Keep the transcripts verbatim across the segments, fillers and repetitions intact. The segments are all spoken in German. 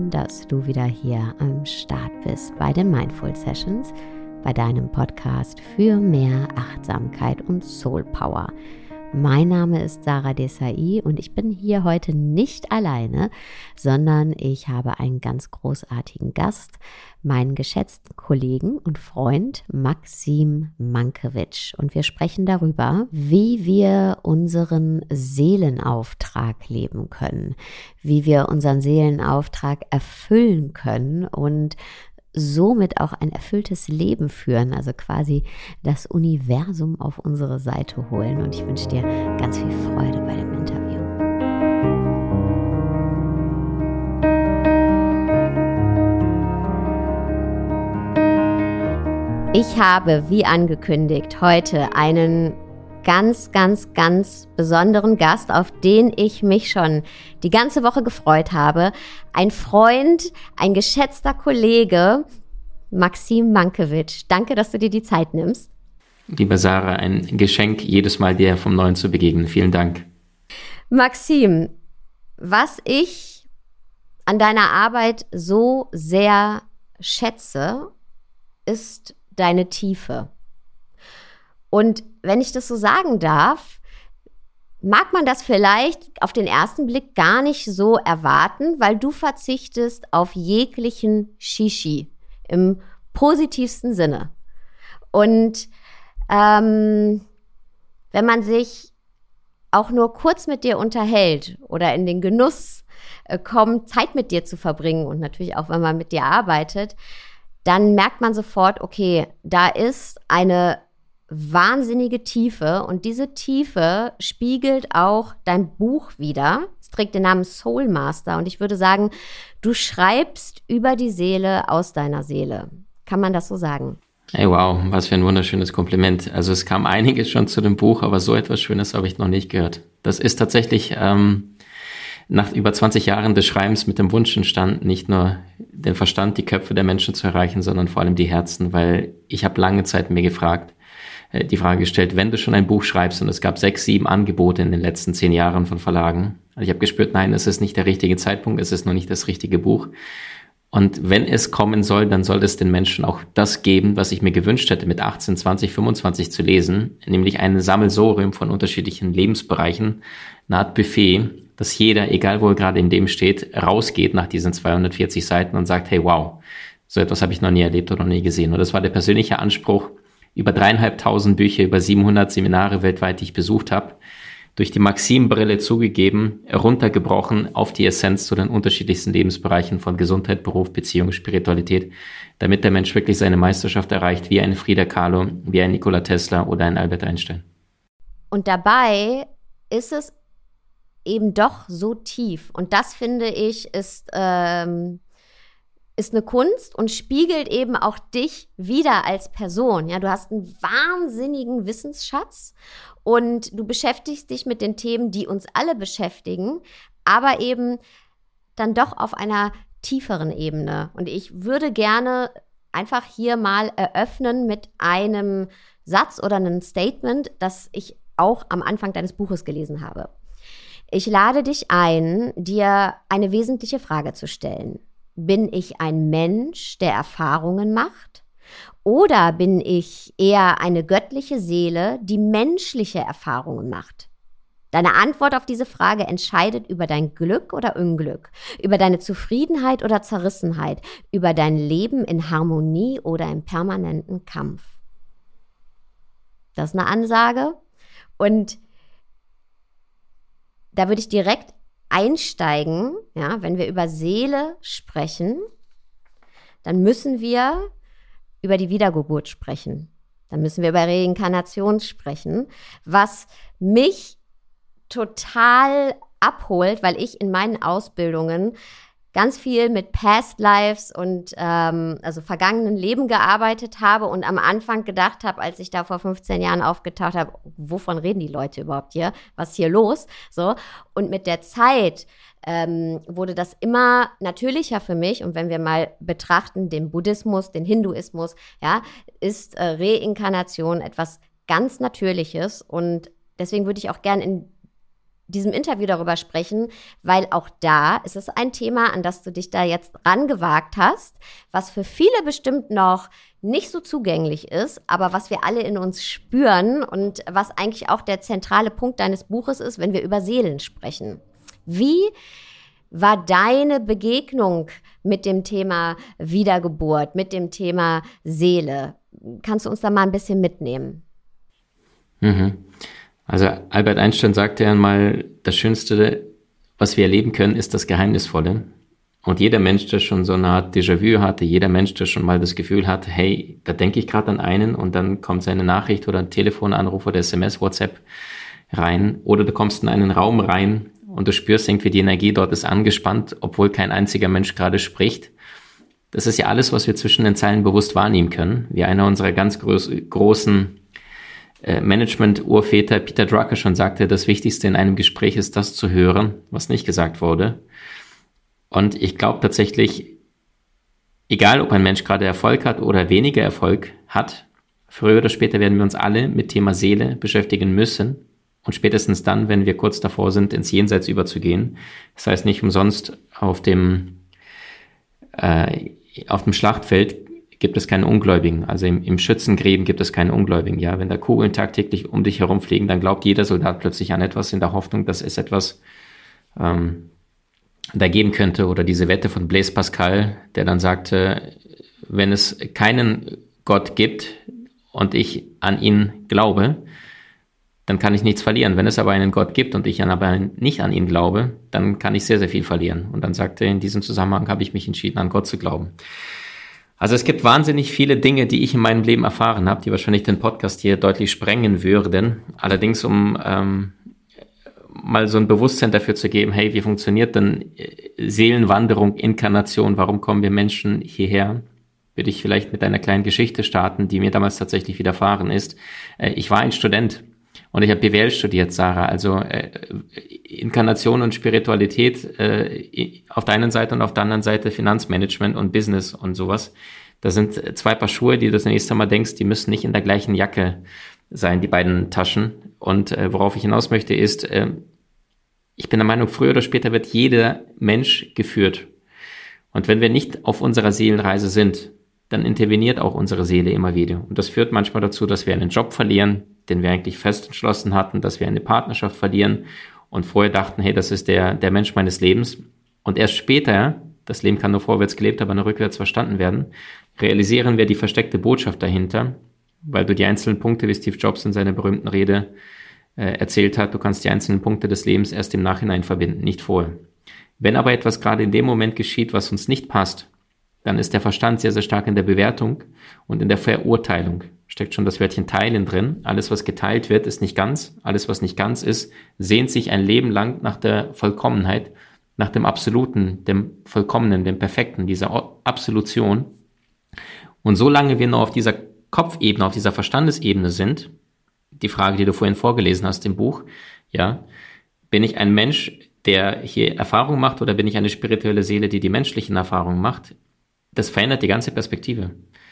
schön, dass du wieder hier am Start bist bei den Mindful Sessions, bei deinem Podcast für mehr Achtsamkeit und Soul Power. Mein Name ist Sarah Desai und ich bin hier heute nicht alleine, sondern ich habe einen ganz großartigen Gast, meinen geschätzten Kollegen und Freund Maxim Mankiewicz. Und wir sprechen darüber, wie wir unseren Seelenauftrag leben können, wie wir unseren Seelenauftrag erfüllen können und somit auch ein erfülltes Leben führen, also quasi das Universum auf unsere Seite holen. Und ich wünsche dir ganz viel Freude bei dem Interview. Ich habe, wie angekündigt, heute einen ganz, ganz, ganz besonderen Gast, auf den ich mich schon die ganze Woche gefreut habe. Ein Freund, ein geschätzter Kollege, Maxim Mankiewicz. Danke, dass du dir die Zeit nimmst. Liebe Sarah, ein Geschenk, jedes Mal dir vom Neuen zu begegnen. Vielen Dank. Maxim, was ich an deiner Arbeit so sehr schätze, ist deine Tiefe. Und wenn ich das so sagen darf, mag man das vielleicht auf den ersten Blick gar nicht so erwarten, weil du verzichtest auf jeglichen Shishi im positivsten Sinne. Und ähm, wenn man sich auch nur kurz mit dir unterhält oder in den Genuss äh, kommt, Zeit mit dir zu verbringen und natürlich auch, wenn man mit dir arbeitet, dann merkt man sofort, okay, da ist eine wahnsinnige Tiefe und diese Tiefe spiegelt auch dein Buch wider. Es trägt den Namen Soul Master und ich würde sagen, du schreibst über die Seele aus deiner Seele. Kann man das so sagen? Hey, wow, was für ein wunderschönes Kompliment. Also es kam einiges schon zu dem Buch, aber so etwas Schönes habe ich noch nicht gehört. Das ist tatsächlich ähm, nach über zwanzig Jahren des Schreibens mit dem Wunsch entstanden, nicht nur den Verstand, die Köpfe der Menschen zu erreichen, sondern vor allem die Herzen, weil ich habe lange Zeit mir gefragt, die Frage gestellt, wenn du schon ein Buch schreibst und es gab sechs, sieben Angebote in den letzten zehn Jahren von Verlagen. Also ich habe gespürt, nein, es ist nicht der richtige Zeitpunkt, es ist noch nicht das richtige Buch. Und wenn es kommen soll, dann soll es den Menschen auch das geben, was ich mir gewünscht hätte, mit achtzehn, zwanzig, fünfundzwanzig zu lesen, nämlich ein Sammelsurium von unterschiedlichen Lebensbereichen, eine Art Buffet, dass jeder, egal wo er gerade in dem steht, rausgeht nach diesen zweihundertvierzig Seiten und sagt, hey, wow, so etwas habe ich noch nie erlebt oder noch nie gesehen. Und das war der persönliche Anspruch, über dreieinhalbtausend Bücher, über siebenhundert Seminare weltweit, die ich besucht habe, durch die Maxim-Brille zugegeben, runtergebrochen auf die Essenz zu den unterschiedlichsten Lebensbereichen von Gesundheit, Beruf, Beziehung, Spiritualität, damit der Mensch wirklich seine Meisterschaft erreicht, wie ein Frida Kahlo, wie ein Nikola Tesla oder ein Albert Einstein. Und dabei ist es eben doch so tief. Und das, finde ich, ist ähm ist eine Kunst und spiegelt eben auch dich wieder als Person. Ja, du hast einen wahnsinnigen Wissensschatz und du beschäftigst dich mit den Themen, die uns alle beschäftigen, aber eben dann doch auf einer tieferen Ebene. Und ich würde gerne einfach hier mal eröffnen mit einem Satz oder einem Statement, das ich auch am Anfang deines Buches gelesen habe. Ich lade dich ein, dir eine wesentliche Frage zu stellen. Bin ich ein Mensch, der Erfahrungen macht? Oder bin ich eher eine göttliche Seele, die menschliche Erfahrungen macht? Deine Antwort auf diese Frage entscheidet über dein Glück oder Unglück, über deine Zufriedenheit oder Zerrissenheit, über dein Leben in Harmonie oder im permanenten Kampf. Das ist eine Ansage und da würde ich direkt einsteigen, ja, wenn wir über Seele sprechen, dann müssen wir über die Wiedergeburt sprechen. Dann müssen wir über Reinkarnation sprechen, was mich total abholt, weil ich in meinen Ausbildungen ganz viel mit Past Lives und ähm, also vergangenen Leben gearbeitet habe und am Anfang gedacht habe, als ich da vor fünfzehn Jahren aufgetaucht habe, wovon reden die Leute überhaupt hier? Was ist hier los? So. Und mit der Zeit ähm, wurde das immer natürlicher für mich. Und wenn wir mal betrachten, den Buddhismus, den Hinduismus, ja, ist äh, Reinkarnation etwas ganz Natürliches. Und deswegen würde ich auch gern in diesem Interview darüber sprechen, weil auch da ist es ein Thema, an das du dich da jetzt rangewagt hast, was für viele bestimmt noch nicht so zugänglich ist, aber was wir alle in uns spüren und was eigentlich auch der zentrale Punkt deines Buches ist, wenn wir über Seelen sprechen. Wie war deine Begegnung mit dem Thema Wiedergeburt, mit dem Thema Seele? Kannst du uns da mal ein bisschen mitnehmen? Mhm. Also Albert Einstein sagte ja einmal, das Schönste, was wir erleben können, ist das Geheimnisvolle. Und jeder Mensch, der schon so eine Art Déjà-vu hatte, jeder Mensch, der schon mal das Gefühl hat, hey, da denke ich gerade an einen und dann kommt seine Nachricht oder ein Telefonanruf oder S M S, WhatsApp rein. Oder du kommst in einen Raum rein und du spürst irgendwie, die Energie dort ist angespannt, obwohl kein einziger Mensch gerade spricht. Das ist ja alles, was wir zwischen den Zeilen bewusst wahrnehmen können. Wie einer unserer ganz groß, großen Management-Urväter Peter Drucker schon sagte, das Wichtigste in einem Gespräch ist das zu hören, was nicht gesagt wurde. Und ich glaube tatsächlich, egal ob ein Mensch gerade Erfolg hat oder weniger Erfolg hat, früher oder später werden wir uns alle mit Thema Seele beschäftigen müssen. Und spätestens dann, wenn wir kurz davor sind, ins Jenseits überzugehen. Das heißt nicht umsonst auf dem, äh, auf dem Schlachtfeld gibt es keine Ungläubigen. Also im, im Schützengräben gibt es keine Ungläubigen. Ja, wenn da Kugeln tagtäglich um dich herumfliegen, dann glaubt jeder Soldat plötzlich an etwas in der Hoffnung, dass es etwas ähm, da geben könnte. Oder diese Wette von Blaise Pascal, der dann sagte, wenn es keinen Gott gibt und ich an ihn glaube, dann kann ich nichts verlieren. Wenn es aber einen Gott gibt und ich aber nicht an ihn glaube, dann kann ich sehr, sehr viel verlieren. Und dann sagte er, in diesem Zusammenhang habe ich mich entschieden, an Gott zu glauben. Also es gibt wahnsinnig viele Dinge, die ich in meinem Leben erfahren habe, die wahrscheinlich den Podcast hier deutlich sprengen würden. Allerdings, um ähm, mal so ein Bewusstsein dafür zu geben, hey, wie funktioniert denn Seelenwanderung, Inkarnation, warum kommen wir Menschen hierher? Würde ich vielleicht mit einer kleinen Geschichte starten, die mir damals tatsächlich widerfahren ist. Äh, ich war ein Student und ich habe B W L studiert, Sarah, also äh, Inkarnation und Spiritualität äh, auf der einen Seite und auf der anderen Seite Finanzmanagement und Business und sowas. Das sind zwei Paar Schuhe, die du das nächste Mal denkst, die müssen nicht in der gleichen Jacke sein, die beiden Taschen. Und äh, worauf ich hinaus möchte ist, äh, ich bin der Meinung, früher oder später wird jeder Mensch geführt. Und wenn wir nicht auf unserer Seelenreise sind, dann interveniert auch unsere Seele immer wieder. Und das führt manchmal dazu, dass wir einen Job verlieren, den wir eigentlich fest entschlossen hatten, dass wir eine Partnerschaft verlieren und vorher dachten, hey, das ist der, der Mensch meines Lebens. Und erst später, das Leben kann nur vorwärts gelebt, aber nur rückwärts verstanden werden, realisieren wir die versteckte Botschaft dahinter, weil du die einzelnen Punkte, wie Steve Jobs in seiner berühmten Rede äh, erzählt hat, du kannst die einzelnen Punkte des Lebens erst im Nachhinein verbinden, nicht vorher. Wenn aber etwas gerade in dem Moment geschieht, was uns nicht passt, dann ist der Verstand sehr, sehr stark in der Bewertung und in der Verurteilung. Steckt schon das Wörtchen teilen drin. Alles, was geteilt wird, ist nicht ganz. Alles, was nicht ganz ist, sehnt sich ein Leben lang nach der Vollkommenheit, nach dem Absoluten, dem Vollkommenen, dem Perfekten, dieser Absolution. Und solange wir nur auf dieser Kopfebene, auf dieser Verstandesebene sind, die Frage, die du vorhin vorgelesen hast im Buch, ja, bin ich ein Mensch, der hier Erfahrung macht, oder bin ich eine spirituelle Seele, die die menschlichen Erfahrungen macht? Das verändert die ganze Perspektive.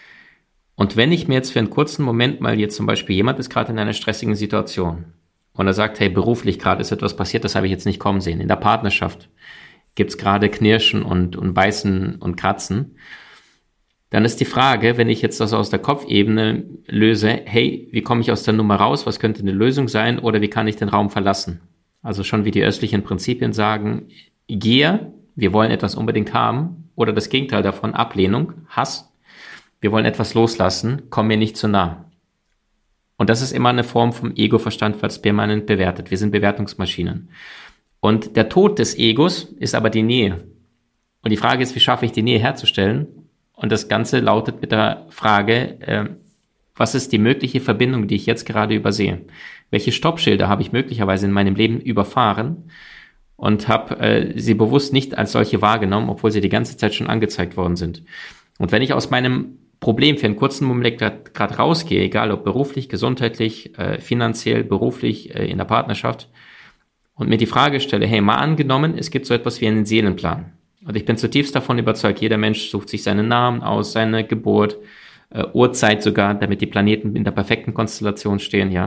Und wenn ich mir jetzt für einen kurzen Moment mal jetzt zum Beispiel, jemand ist gerade in einer stressigen Situation und er sagt, hey, beruflich gerade ist etwas passiert, das habe ich jetzt nicht kommen sehen. In der Partnerschaft gibt es gerade Knirschen und, und Beißen und Kratzen. Dann ist die Frage, wenn ich jetzt das aus der Kopfebene löse, hey, wie komme ich aus der Nummer raus? Was könnte eine Lösung sein? Oder wie kann ich den Raum verlassen? Also schon wie die östlichen Prinzipien sagen, Gier, wir wollen etwas unbedingt haben, oder das Gegenteil davon, Ablehnung, Hass. Wir wollen etwas loslassen, komm mir nicht zu nah. Und das ist immer eine Form vom Ego-Verstand, weil es permanent bewertet. Wir sind Bewertungsmaschinen. Und der Tod des Egos ist aber die Nähe. Und die Frage ist, wie schaffe ich die Nähe herzustellen? Und das Ganze lautet mit der Frage, äh, was ist die mögliche Verbindung, die ich jetzt gerade übersehe? Welche Stoppschilder habe ich möglicherweise in meinem Leben überfahren und habe äh, sie bewusst nicht als solche wahrgenommen, obwohl sie die ganze Zeit schon angezeigt worden sind? Und wenn ich aus meinem Problem für einen kurzen Moment gerade rausgehe, egal ob beruflich, gesundheitlich, äh, finanziell, beruflich, äh, in der Partnerschaft, und mir die Frage stelle, hey, mal angenommen, es gibt so etwas wie einen Seelenplan. Und ich bin zutiefst davon überzeugt, jeder Mensch sucht sich seinen Namen aus, seine Geburt, äh, Uhrzeit sogar, damit die Planeten in der perfekten Konstellation stehen, ja.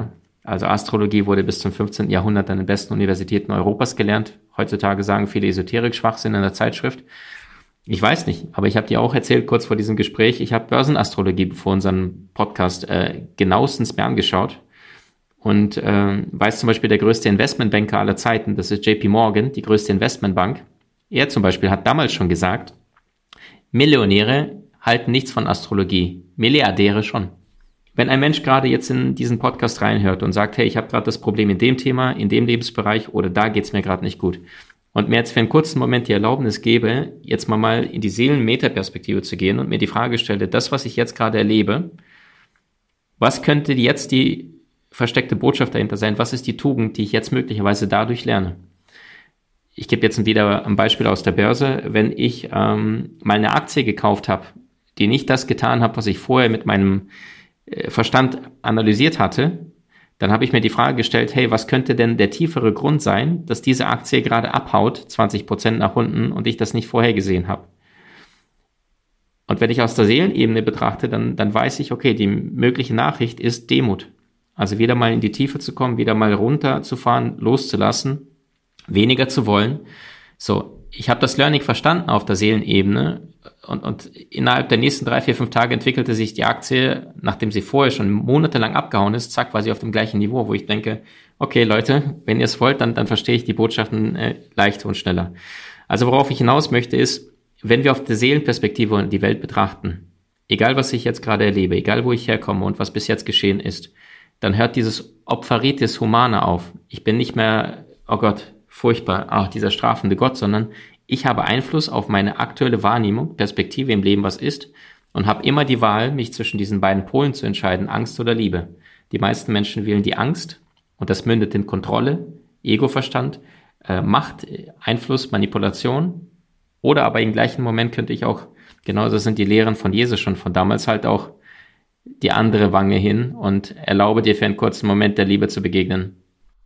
Also Astrologie wurde bis zum fünfzehnten Jahrhundert an den besten Universitäten Europas gelernt. Heutzutage sagen viele Esoterik-Schwachsinn in der Zeitschrift. Ich weiß nicht, aber ich habe dir auch erzählt, kurz vor diesem Gespräch, ich habe Börsenastrologie vor unserem Podcast äh, genauestens mir angeschaut und äh, weiß zum Beispiel, der größte Investmentbanker aller Zeiten, das ist J P Morgan, die größte Investmentbank. Er zum Beispiel hat damals schon gesagt, Millionäre halten nichts von Astrologie, Milliardäre schon. Wenn ein Mensch gerade jetzt in diesen Podcast reinhört und sagt, hey, ich habe gerade das Problem in dem Thema, in dem Lebensbereich oder da geht's mir gerade nicht gut, und mir jetzt für einen kurzen Moment die Erlaubnis gebe, jetzt mal mal in die Seelen-Meta-Perspektive zu gehen und mir die Frage stelle, das, was ich jetzt gerade erlebe, was könnte jetzt die versteckte Botschaft dahinter sein? Was ist die Tugend, die ich jetzt möglicherweise dadurch lerne? Ich gebe jetzt wieder ein Beispiel aus der Börse. Wenn ich ähm, mal eine Aktie gekauft habe, die nicht das getan hat, was ich vorher mit meinem äh, Verstand analysiert hatte, dann habe ich mir die Frage gestellt, hey, was könnte denn der tiefere Grund sein, dass diese Aktie gerade abhaut, zwanzig Prozent nach unten, und ich das nicht vorhergesehen habe? Und wenn ich aus der Seelenebene betrachte, dann, dann weiß ich, okay, die mögliche Nachricht ist Demut. Also wieder mal in die Tiefe zu kommen, wieder mal runterzufahren, loszulassen, weniger zu wollen. So, ich habe das Learning verstanden auf der Seelenebene und, und innerhalb der nächsten drei, vier, fünf Tage entwickelte sich die Aktie, nachdem sie vorher schon monatelang abgehauen ist, zack, war sie auf dem gleichen Niveau, wo ich denke, okay Leute, wenn ihr es wollt, dann, dann verstehe ich die Botschaften äh, leichter und schneller. Also worauf ich hinaus möchte ist, wenn wir auf der Seelenperspektive die Welt betrachten, egal was ich jetzt gerade erlebe, egal wo ich herkomme und was bis jetzt geschehen ist, dann hört dieses Opferitis Humana auf. Ich bin nicht mehr, oh Gott, furchtbar, ach, dieser strafende Gott, sondern ich habe Einfluss auf meine aktuelle Wahrnehmung, Perspektive im Leben, was ist, und habe immer die Wahl, mich zwischen diesen beiden Polen zu entscheiden, Angst oder Liebe. Die meisten Menschen wählen die Angst und das mündet in Kontrolle, Egoverstand, äh, Macht, Einfluss, Manipulation, oder aber im gleichen Moment könnte ich auch, genauso sind die Lehren von Jesus schon von damals halt auch, die andere Wange hin und erlaube dir für einen kurzen Moment der Liebe zu begegnen.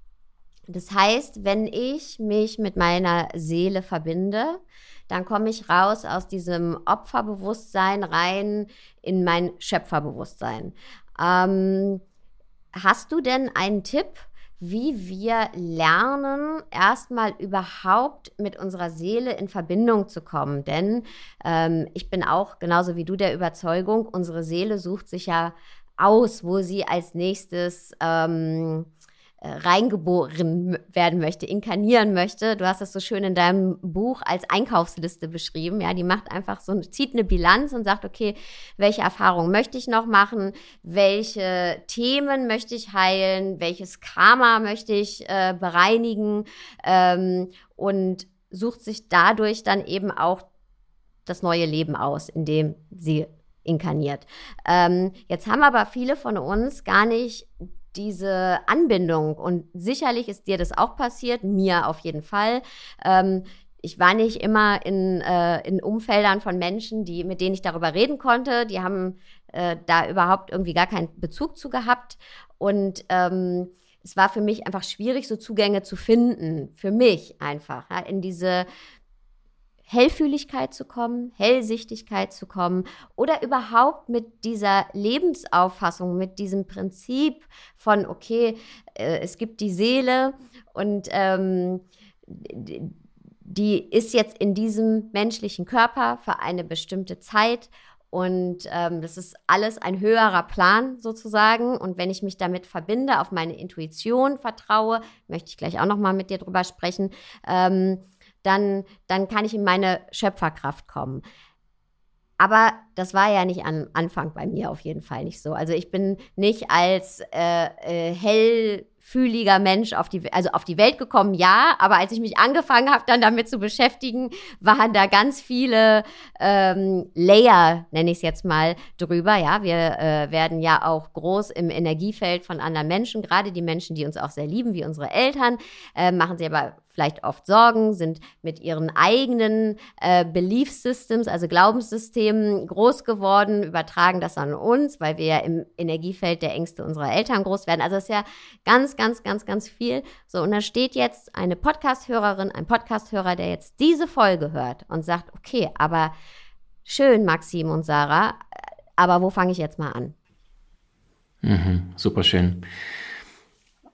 Das heißt, wenn ich mich mit meiner Seele verbinde, dann komme ich raus aus diesem Opferbewusstsein rein in mein Schöpferbewusstsein. Ähm, hast du denn einen Tipp, wie wir lernen, erstmal überhaupt mit unserer Seele in Verbindung zu kommen? Denn ähm, ich bin auch genauso wie du der Überzeugung, unsere Seele sucht sich ja aus, wo sie als nächstes ähm, reingeboren werden möchte, inkarnieren möchte. Du hast das so schön in deinem Buch als Einkaufsliste beschrieben. Ja, die macht einfach so, zieht eine Bilanz und sagt, okay, welche Erfahrungen möchte ich noch machen? Welche Themen möchte ich heilen? Welches Karma möchte ich äh, bereinigen? Ähm, und sucht sich dadurch dann eben auch das neue Leben aus, in dem sie inkarniert. Ähm, jetzt haben aber viele von uns gar nicht diese Anbindung, und sicherlich ist dir das auch passiert, mir auf jeden Fall. Ähm, ich war nicht immer in, äh, in Umfeldern von Menschen, die, mit denen ich darüber reden konnte. Die haben äh, da überhaupt irgendwie gar keinen Bezug zu gehabt. Und ähm, es war für mich einfach schwierig, so Zugänge zu finden. Für mich einfach, ja, in diese Hellfühligkeit zu kommen, Hellsichtigkeit zu kommen oder überhaupt mit dieser Lebensauffassung, mit diesem Prinzip von, okay, äh, es gibt die Seele und ähm, die ist jetzt in diesem menschlichen Körper für eine bestimmte Zeit und ähm, das ist alles ein höherer Plan sozusagen, und wenn ich mich damit verbinde, auf meine Intuition vertraue, möchte ich gleich auch nochmal mit dir drüber sprechen, ähm, Dann, dann kann ich in meine Schöpferkraft kommen. Aber das war ja nicht am Anfang bei mir auf jeden Fall nicht so. Also ich bin nicht als äh, äh, hellfühliger Mensch auf die, also auf die Welt gekommen, ja. Aber als ich mich angefangen habe, dann damit zu beschäftigen, waren da ganz viele ähm, Layer, nenne ich es jetzt mal, drüber. Ja, wir äh, werden ja auch groß im Energiefeld von anderen Menschen. Gerade die Menschen, die uns auch sehr lieben, wie unsere Eltern, äh, machen sie aber vielleicht oft Sorgen, sind mit ihren eigenen äh, Belief Systems, also Glaubenssystemen, groß geworden, übertragen das an uns, weil wir ja im Energiefeld der Ängste unserer Eltern groß werden. Also es ist ja ganz, ganz, ganz, ganz viel. So, und da steht jetzt eine Podcast-Hörerin, ein Podcast-Hörer, der jetzt diese Folge hört und sagt, okay, aber schön, Maxim und Sarah, aber wo fange ich jetzt mal an? Mhm, super schön.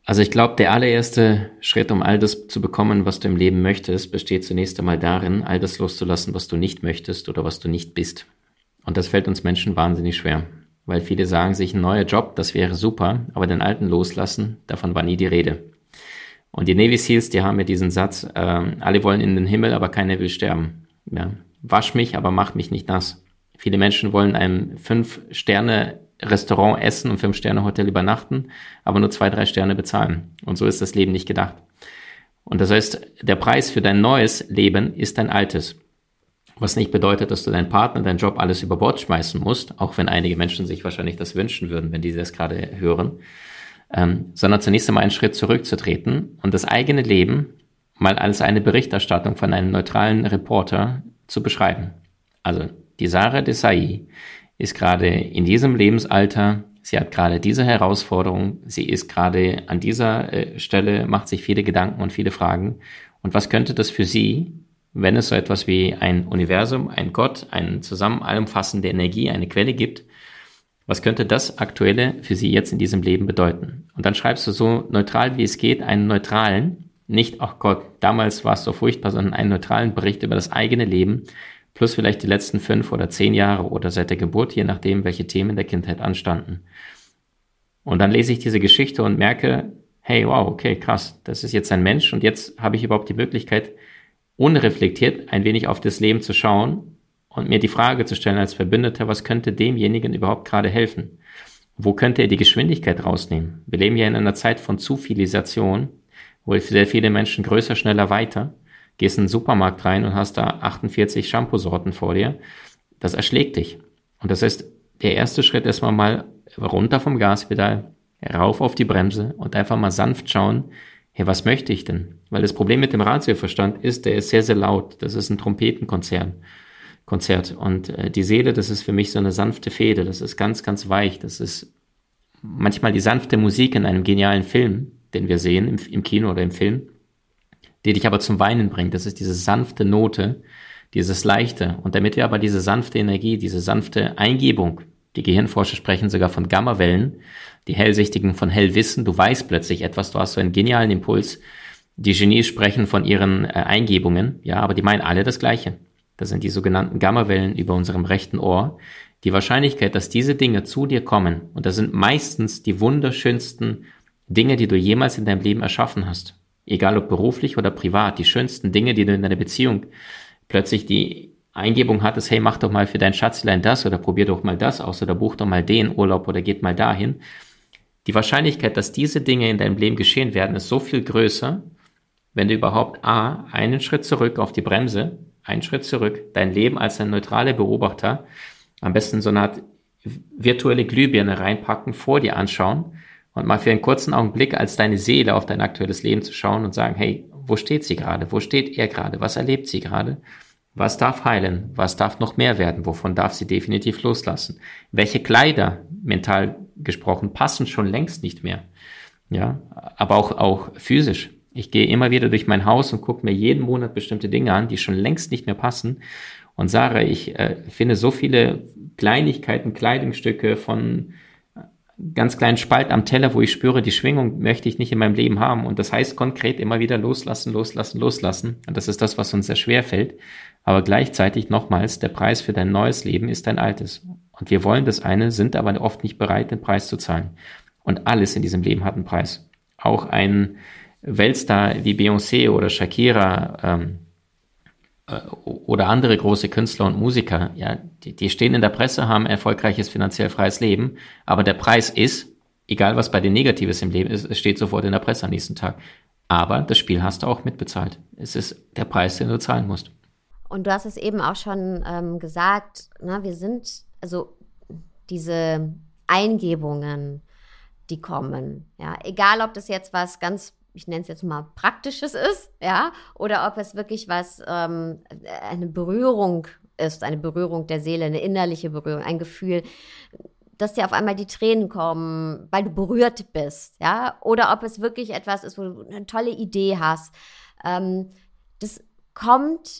Also ich glaube, der allererste Schritt, um all das zu bekommen, was du im Leben möchtest, besteht zunächst einmal darin, all das loszulassen, was du nicht möchtest oder was du nicht bist. Und das fällt uns Menschen wahnsinnig schwer, weil viele sagen sich, ein neuer Job, das wäre super, aber den alten loslassen, davon war nie die Rede. Und die Navy Seals, die haben ja diesen Satz, äh, alle wollen in den Himmel, aber keiner will sterben. Ja, wasch mich, aber mach mich nicht nass. Viele Menschen wollen einem Fünf-Sterne-Restaurant essen und Fünf-Sterne-Hotel übernachten, aber nur zwei, drei Sterne bezahlen. Und so ist das Leben nicht gedacht. Und das heißt, der Preis für dein neues Leben ist dein altes. Was nicht bedeutet, dass du deinen Partner, deinen Job alles über Bord schmeißen musst, auch wenn einige Menschen sich wahrscheinlich das wünschen würden, wenn die das gerade hören, ähm, sondern zunächst einmal einen Schritt zurückzutreten und das eigene Leben mal als eine Berichterstattung von einem neutralen Reporter zu beschreiben. Also die Sarah Desai ist gerade in diesem Lebensalter, sie hat gerade diese Herausforderung, sie ist gerade an dieser äh, Stelle, macht sich viele Gedanken und viele Fragen. Und was könnte das für sie, wenn es so etwas wie ein Universum, ein Gott, eine zusammen allumfassende Energie, eine Quelle gibt, was könnte das Aktuelle für sie jetzt in diesem Leben bedeuten? Und dann schreibst du so neutral wie es geht, einen neutralen, nicht, ach Gott, damals war es so furchtbar, sondern einen neutralen Bericht über das eigene Leben, plus vielleicht die letzten fünf oder zehn Jahre oder seit der Geburt, je nachdem, welche Themen der Kindheit anstanden. Und dann lese ich diese Geschichte und merke, hey, wow, okay, krass, das ist jetzt ein Mensch und jetzt habe ich überhaupt die Möglichkeit, unreflektiert ein wenig auf das Leben zu schauen und mir die Frage zu stellen als Verbündeter, was könnte demjenigen überhaupt gerade helfen? Wo könnte er die Geschwindigkeit rausnehmen? Wir leben ja in einer Zeit von Zufilisation, wo sehr viele Menschen größer, schneller, weiter. Gehst in den Supermarkt rein und hast da achtundvierzig Shampoo-Sorten vor dir. Das erschlägt dich. Und das heißt, der erste Schritt ist mal mal runter vom Gaspedal, rauf auf die Bremse und einfach mal sanft schauen, hey, was möchte ich denn? Weil das Problem mit dem Ratioverstand ist, der ist sehr, sehr laut. Das ist ein Trompetenkonzert. Konzert. Und äh, die Seele, das ist für mich so eine sanfte Feder. Das ist ganz, ganz weich. Das ist manchmal die sanfte Musik in einem genialen Film, den wir sehen im, im Kino oder im Film, die dich aber zum Weinen bringt. Das ist diese sanfte Note, dieses Leichte. Und damit wir aber diese sanfte Energie, diese sanfte Eingebung, die Gehirnforscher sprechen sogar von Gammawellen, die Hellsichtigen von Hellwissen, du weißt plötzlich etwas, du hast so einen genialen Impuls. Die Genies sprechen von ihren äh, Eingebungen, ja, aber die meinen alle das Gleiche. Das sind die sogenannten Gammawellen über unserem rechten Ohr. Die Wahrscheinlichkeit, dass diese Dinge zu dir kommen, und das sind meistens die wunderschönsten Dinge, die du jemals in deinem Leben erschaffen hast. Egal ob beruflich oder privat, die schönsten Dinge, die du in deiner Beziehung plötzlich die Eingebung hattest, hey, mach doch mal für dein Schatzlein das oder probier doch mal das aus oder buch doch mal den Urlaub oder geht mal dahin. Die Wahrscheinlichkeit, dass diese Dinge in deinem Leben geschehen werden, ist so viel größer, wenn du überhaupt A, einen Schritt zurück auf die Bremse, einen Schritt zurück, dein Leben als ein neutraler Beobachter, am besten so eine Art virtuelle Glühbirne reinpacken, vor dir anschauen und mal für einen kurzen Augenblick als deine Seele auf dein aktuelles Leben zu schauen und sagen, hey, wo steht sie gerade? Wo steht er gerade? Was erlebt sie gerade? Was darf heilen? Was darf noch mehr werden? Wovon darf sie definitiv loslassen? Welche Kleider, mental gesprochen, passen schon längst nicht mehr? Ja, aber auch, auch physisch. Ich gehe immer wieder durch mein Haus und gucke mir jeden Monat bestimmte Dinge an, die schon längst nicht mehr passen. Und Sarah, ich äh, finde so viele Kleinigkeiten, Kleidungsstücke von ganz kleinen Spalt am Teller, wo ich spüre, die Schwingung möchte ich nicht in meinem Leben haben. Und das heißt konkret immer wieder loslassen, loslassen, loslassen. Und das ist das, was uns sehr schwer fällt. Aber gleichzeitig nochmals, der Preis für dein neues Leben ist dein altes. Und wir wollen das eine, sind aber oft nicht bereit, den Preis zu zahlen. Und alles in diesem Leben hat einen Preis. Auch ein Weltstar wie Beyoncé oder Shakira ähm, äh, oder andere große Künstler und Musiker, ja, die, die stehen in der Presse, haben ein erfolgreiches, finanziell freies Leben, aber der Preis ist, egal was bei den Negatives im Leben ist, es steht sofort in der Presse am nächsten Tag. Aber das Spiel hast du auch mitbezahlt. Es ist der Preis, den du zahlen musst. Und du hast es eben auch schon ähm, gesagt, na, wir sind, also diese Eingebungen, die kommen, ja, egal ob das jetzt was ganz, ich nenne es jetzt mal Praktisches ist, ja, oder ob es wirklich was, ähm, eine Berührung ist, eine Berührung der Seele, eine innerliche Berührung, ein Gefühl, dass dir auf einmal die Tränen kommen, weil du berührt bist, ja, oder ob es wirklich etwas ist, wo du eine tolle Idee hast. Ähm, das kommt,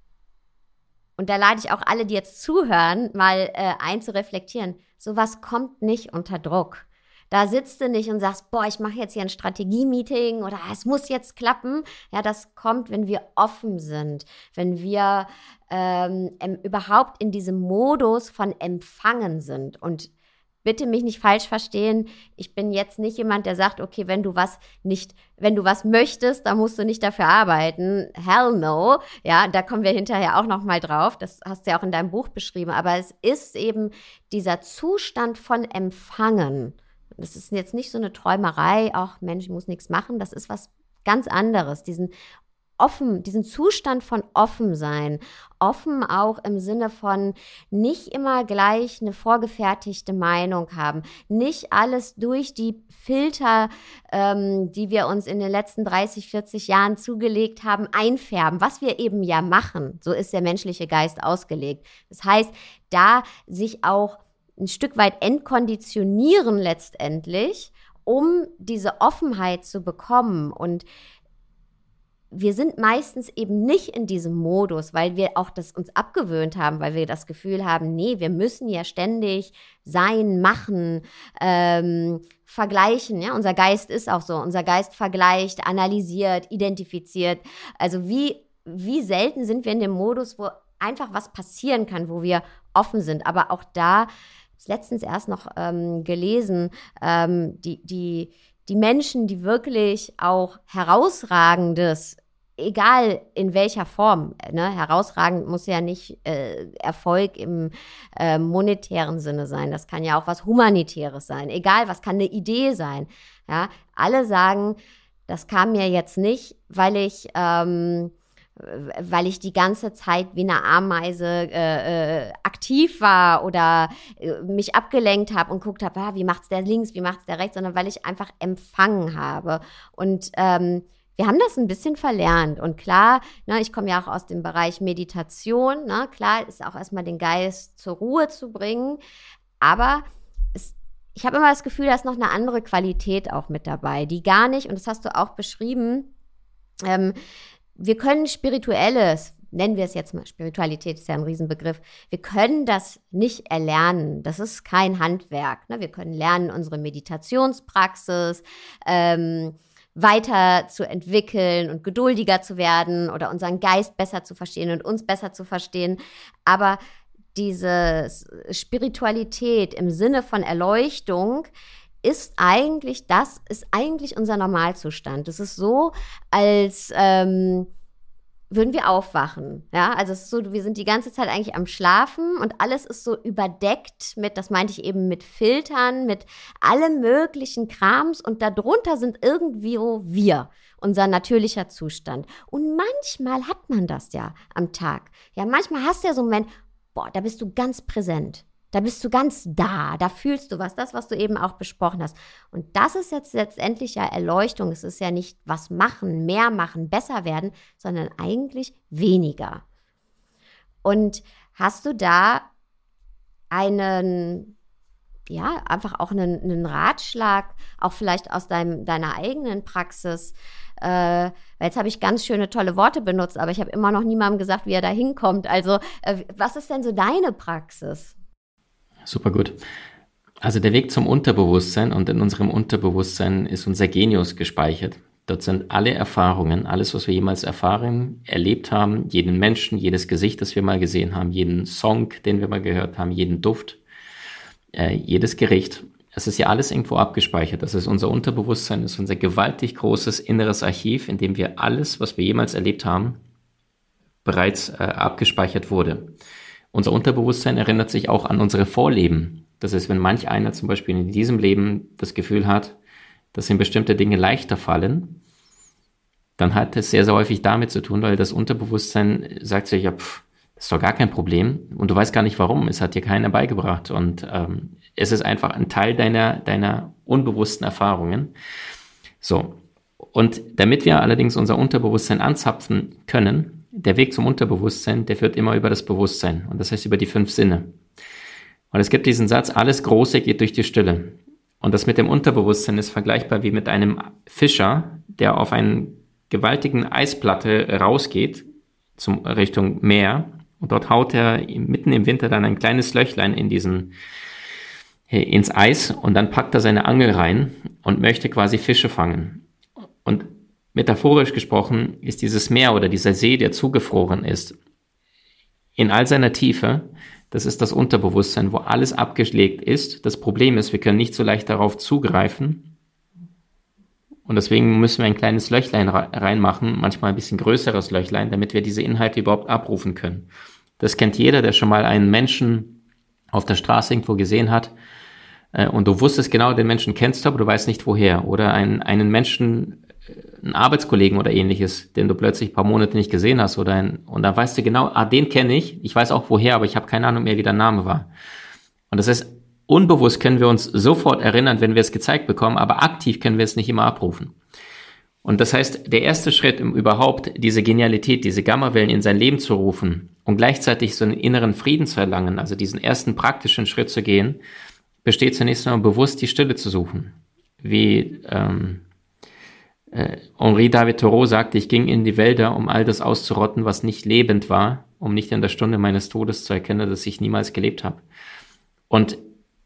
und da lade ich auch alle, die jetzt zuhören, mal äh, einzureflektieren. Sowas kommt nicht unter Druck. Da sitzt du nicht und sagst, boah, ich mache jetzt hier ein Strategie-Meeting oder es muss jetzt klappen. Ja, das kommt, wenn wir offen sind, wenn wir ähm, überhaupt in diesem Modus von Empfangen sind. Und bitte mich nicht falsch verstehen, ich bin jetzt nicht jemand, der sagt, okay, wenn du was nicht, wenn du was möchtest, dann musst du nicht dafür arbeiten. Hell no. Ja, da kommen wir hinterher auch noch mal drauf. Das hast du ja auch in deinem Buch beschrieben. Aber es ist eben dieser Zustand von Empfangen. Das ist jetzt nicht so eine Träumerei, ach Mensch, ich muss nichts machen. Das ist was ganz anderes. Diesen offen, diesen Zustand von offen sein. Offen auch im Sinne von nicht immer gleich eine vorgefertigte Meinung haben. Nicht alles durch die Filter, ähm, die wir uns in den letzten dreißig, vierzig Jahren zugelegt haben, einfärben. Was wir eben ja machen. So ist der menschliche Geist ausgelegt. Das heißt, da sich auch ein Stück weit entkonditionieren letztendlich, um diese Offenheit zu bekommen. Und wir sind meistens eben nicht in diesem Modus, weil wir auch das uns abgewöhnt haben, weil wir das Gefühl haben, nee, wir müssen ja ständig sein, machen, ähm, vergleichen. Ja? Unser Geist ist auch so. Unser Geist vergleicht, analysiert, identifiziert. Also wie, wie selten sind wir in dem Modus, wo einfach was passieren kann, wo wir offen sind. Aber auch da, ich habe letztens erst noch ähm, gelesen, ähm, die, die, die Menschen, die wirklich auch Herausragendes, egal in welcher Form, ne, herausragend muss ja nicht äh, Erfolg im äh, monetären Sinne sein, das kann ja auch was Humanitäres sein, egal, was kann eine Idee sein, ja, alle sagen, das kam mir jetzt nicht, weil ich, ähm, weil ich die ganze Zeit wie eine Ameise äh, äh, aktiv war oder äh, mich abgelenkt habe und guckt habe, ah, wie macht's der links, wie macht's der rechts, sondern weil ich einfach empfangen habe. Und ähm, wir haben das ein bisschen verlernt. Und klar, ne, ich komme ja auch aus dem Bereich Meditation, ne, klar ist auch erstmal den Geist zur Ruhe zu bringen, aber es, ich habe immer das Gefühl, da ist noch eine andere Qualität auch mit dabei, die gar nicht, und das hast du auch beschrieben, ähm, wir können Spirituelles, nennen wir es jetzt mal, Spiritualität ist ja ein Riesenbegriff, wir können das nicht erlernen. Das ist kein Handwerk. Ne? Wir können lernen, unsere Meditationspraxis ähm, weiter zu entwickeln und geduldiger zu werden oder unseren Geist besser zu verstehen und uns besser zu verstehen. Aber diese Spiritualität im Sinne von Erleuchtung ist eigentlich, das ist eigentlich unser Normalzustand. Es ist so, als ähm, würden wir aufwachen. Ja, also es ist so, wir sind die ganze Zeit eigentlich am Schlafen und alles ist so überdeckt mit, das meinte ich eben, mit Filtern, mit allem möglichen Krams und darunter sind irgendwie wir, unser natürlicher Zustand. Und manchmal hat man das ja am Tag. Ja, manchmal hast du ja so einen Moment, boah, da bist du ganz präsent. Da bist du ganz da, da fühlst du was, das, was du eben auch besprochen hast. Und das ist jetzt letztendlich ja Erleuchtung. Es ist ja nicht was machen, mehr machen, besser werden, sondern eigentlich weniger. Und hast du da einen, ja, einfach auch einen, einen Ratschlag, auch vielleicht aus deinem, deiner eigenen Praxis? Äh, weil jetzt habe ich ganz schöne, tolle Worte benutzt, aber ich habe immer noch niemandem gesagt, wie er da hinkommt. Also, äh, was ist denn so deine Praxis? Super gut. Also der Weg zum Unterbewusstsein, und in unserem Unterbewusstsein ist unser Genius gespeichert. Dort sind alle Erfahrungen, alles, was wir jemals erfahren, erlebt haben, jeden Menschen, jedes Gesicht, das wir mal gesehen haben, jeden Song, den wir mal gehört haben, jeden Duft, äh, jedes Gericht. Es ist ja alles irgendwo abgespeichert. Das ist unser Unterbewusstsein, das ist unser gewaltig großes inneres Archiv, in dem wir alles, was wir jemals erlebt haben, bereits äh, abgespeichert wurde. Unser Unterbewusstsein erinnert sich auch an unsere Vorleben. Das heißt, wenn manch einer zum Beispiel in diesem Leben das Gefühl hat, dass ihm bestimmte Dinge leichter fallen, dann hat es sehr, sehr häufig damit zu tun, weil das Unterbewusstsein sagt sich, ja, pff, das ist doch gar kein Problem und du weißt gar nicht warum, es hat dir keiner beigebracht und ähm, es ist einfach ein Teil deiner, deiner unbewussten Erfahrungen. So, und damit wir allerdings unser Unterbewusstsein anzapfen können, der Weg zum Unterbewusstsein, der führt immer über das Bewusstsein. Und das heißt über die fünf Sinne. Und es gibt diesen Satz, alles Große geht durch die Stille. Und das mit dem Unterbewusstsein ist vergleichbar wie mit einem Fischer, der auf eine gewaltigen Eisplatte rausgeht, zum Richtung Meer. Und dort haut er mitten im Winter dann ein kleines Löchlein in diesen, ins Eis und dann packt er seine Angel rein und möchte quasi Fische fangen. Und metaphorisch gesprochen ist dieses Meer oder dieser See, der zugefroren ist, in all seiner Tiefe, das ist das Unterbewusstsein, wo alles abgelegt ist. Das Problem ist, wir können nicht so leicht darauf zugreifen und deswegen müssen wir ein kleines Löchlein reinmachen, manchmal ein bisschen größeres Löchlein, damit wir diese Inhalte überhaupt abrufen können. Das kennt jeder, der schon mal einen Menschen auf der Straße irgendwo gesehen hat äh, und du wusstest genau, den Menschen kennst du, aber du weißt nicht woher. Oder einen, einen Menschen, einen Arbeitskollegen oder ähnliches, den du plötzlich ein paar Monate nicht gesehen hast. Oder ein, und dann weißt du genau, ah, den kenne ich, ich weiß auch woher, aber ich habe keine Ahnung mehr, wie der Name war. Und das heißt, unbewusst können wir uns sofort erinnern, wenn wir es gezeigt bekommen, aber aktiv können wir es nicht immer abrufen. Und das heißt, der erste Schritt, um überhaupt diese Genialität, diese Gammawellen in sein Leben zu rufen und gleichzeitig so einen inneren Frieden zu erlangen, also diesen ersten praktischen Schritt zu gehen, besteht zunächst einmal bewusst die Stille zu suchen. Wie ähm, äh, Henri David Thoreau sagte, ich ging in die Wälder, um all das auszurotten, was nicht lebend war, um nicht in der Stunde meines Todes zu erkennen, dass ich niemals gelebt habe. Und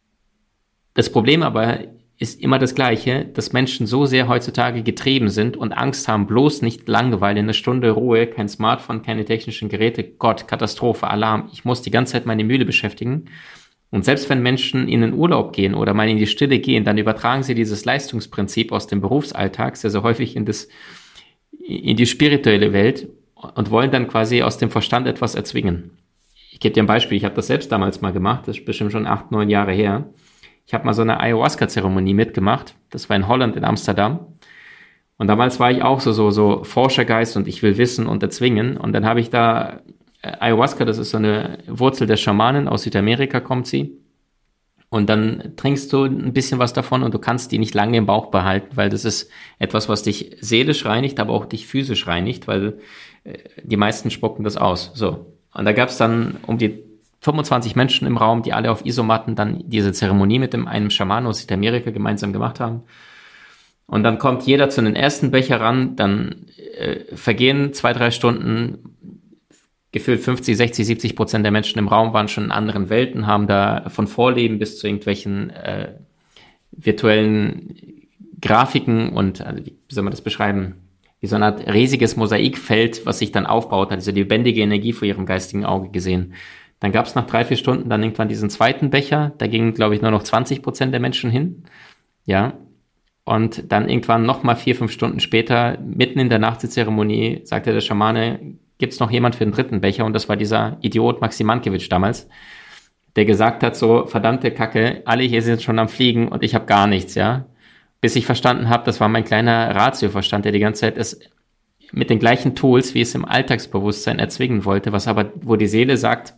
das Problem aber ist immer das Gleiche, dass Menschen so sehr heutzutage getrieben sind und Angst haben, bloß nicht Langeweile, eine Stunde Ruhe, kein Smartphone, keine technischen Geräte, Gott, Katastrophe, Alarm, ich muss die ganze Zeit meine Mühle beschäftigen. Und selbst wenn Menschen in den Urlaub gehen oder mal in die Stille gehen, dann übertragen sie dieses Leistungsprinzip aus dem Berufsalltag sehr, sehr häufig in das, in die spirituelle Welt und wollen dann quasi aus dem Verstand etwas erzwingen. Ich gebe dir ein Beispiel, ich habe das selbst damals mal gemacht, das ist bestimmt schon acht, neun Jahre her. Ich habe mal so eine Ayahuasca-Zeremonie mitgemacht. Das war in Holland, in Amsterdam. Und damals war ich auch so, so, so Forschergeist und ich will wissen und erzwingen. Und dann habe ich da äh, Ayahuasca, das ist so eine Wurzel der Schamanen, aus Südamerika kommt sie. Und dann trinkst du ein bisschen was davon und du kannst die nicht lange im Bauch behalten, weil das ist etwas, was dich seelisch reinigt, aber auch dich physisch reinigt, weil äh, die meisten spucken das aus. So. Und da gab es dann um die fünfundzwanzig Menschen im Raum, die alle auf Isomatten dann diese Zeremonie mit dem, einem Schaman aus Südamerika gemeinsam gemacht haben. Und dann kommt jeder zu den ersten Becher ran, dann äh, vergehen zwei, drei Stunden, gefühlt fünfzig, sechzig, siebzig Prozent der Menschen im Raum waren schon in anderen Welten, haben da von Vorleben bis zu irgendwelchen äh, virtuellen Grafiken und, also wie soll man das beschreiben, wie so eine Art riesiges Mosaikfeld, was sich dann aufbaut, also die lebendige Energie vor ihrem geistigen Auge gesehen. Dann gab es nach drei, vier Stunden dann irgendwann diesen zweiten Becher. Da gingen, glaube ich, nur noch zwanzig Prozent der Menschen hin. Ja. Und dann irgendwann noch mal vier, fünf Stunden später, mitten in der Nachtzeremonie, sagte der Schamane, gibt's noch jemand für den dritten Becher? Und das war dieser Idiot Maxim Mankiewicz damals, der gesagt hat, so, verdammte Kacke, alle hier sind schon am Fliegen und ich habe gar nichts, ja. Bis ich verstanden habe, das war mein kleiner Ratioverstand, der die ganze Zeit es mit den gleichen Tools, wie es im Alltagsbewusstsein erzwingen wollte, was aber, wo die Seele sagt,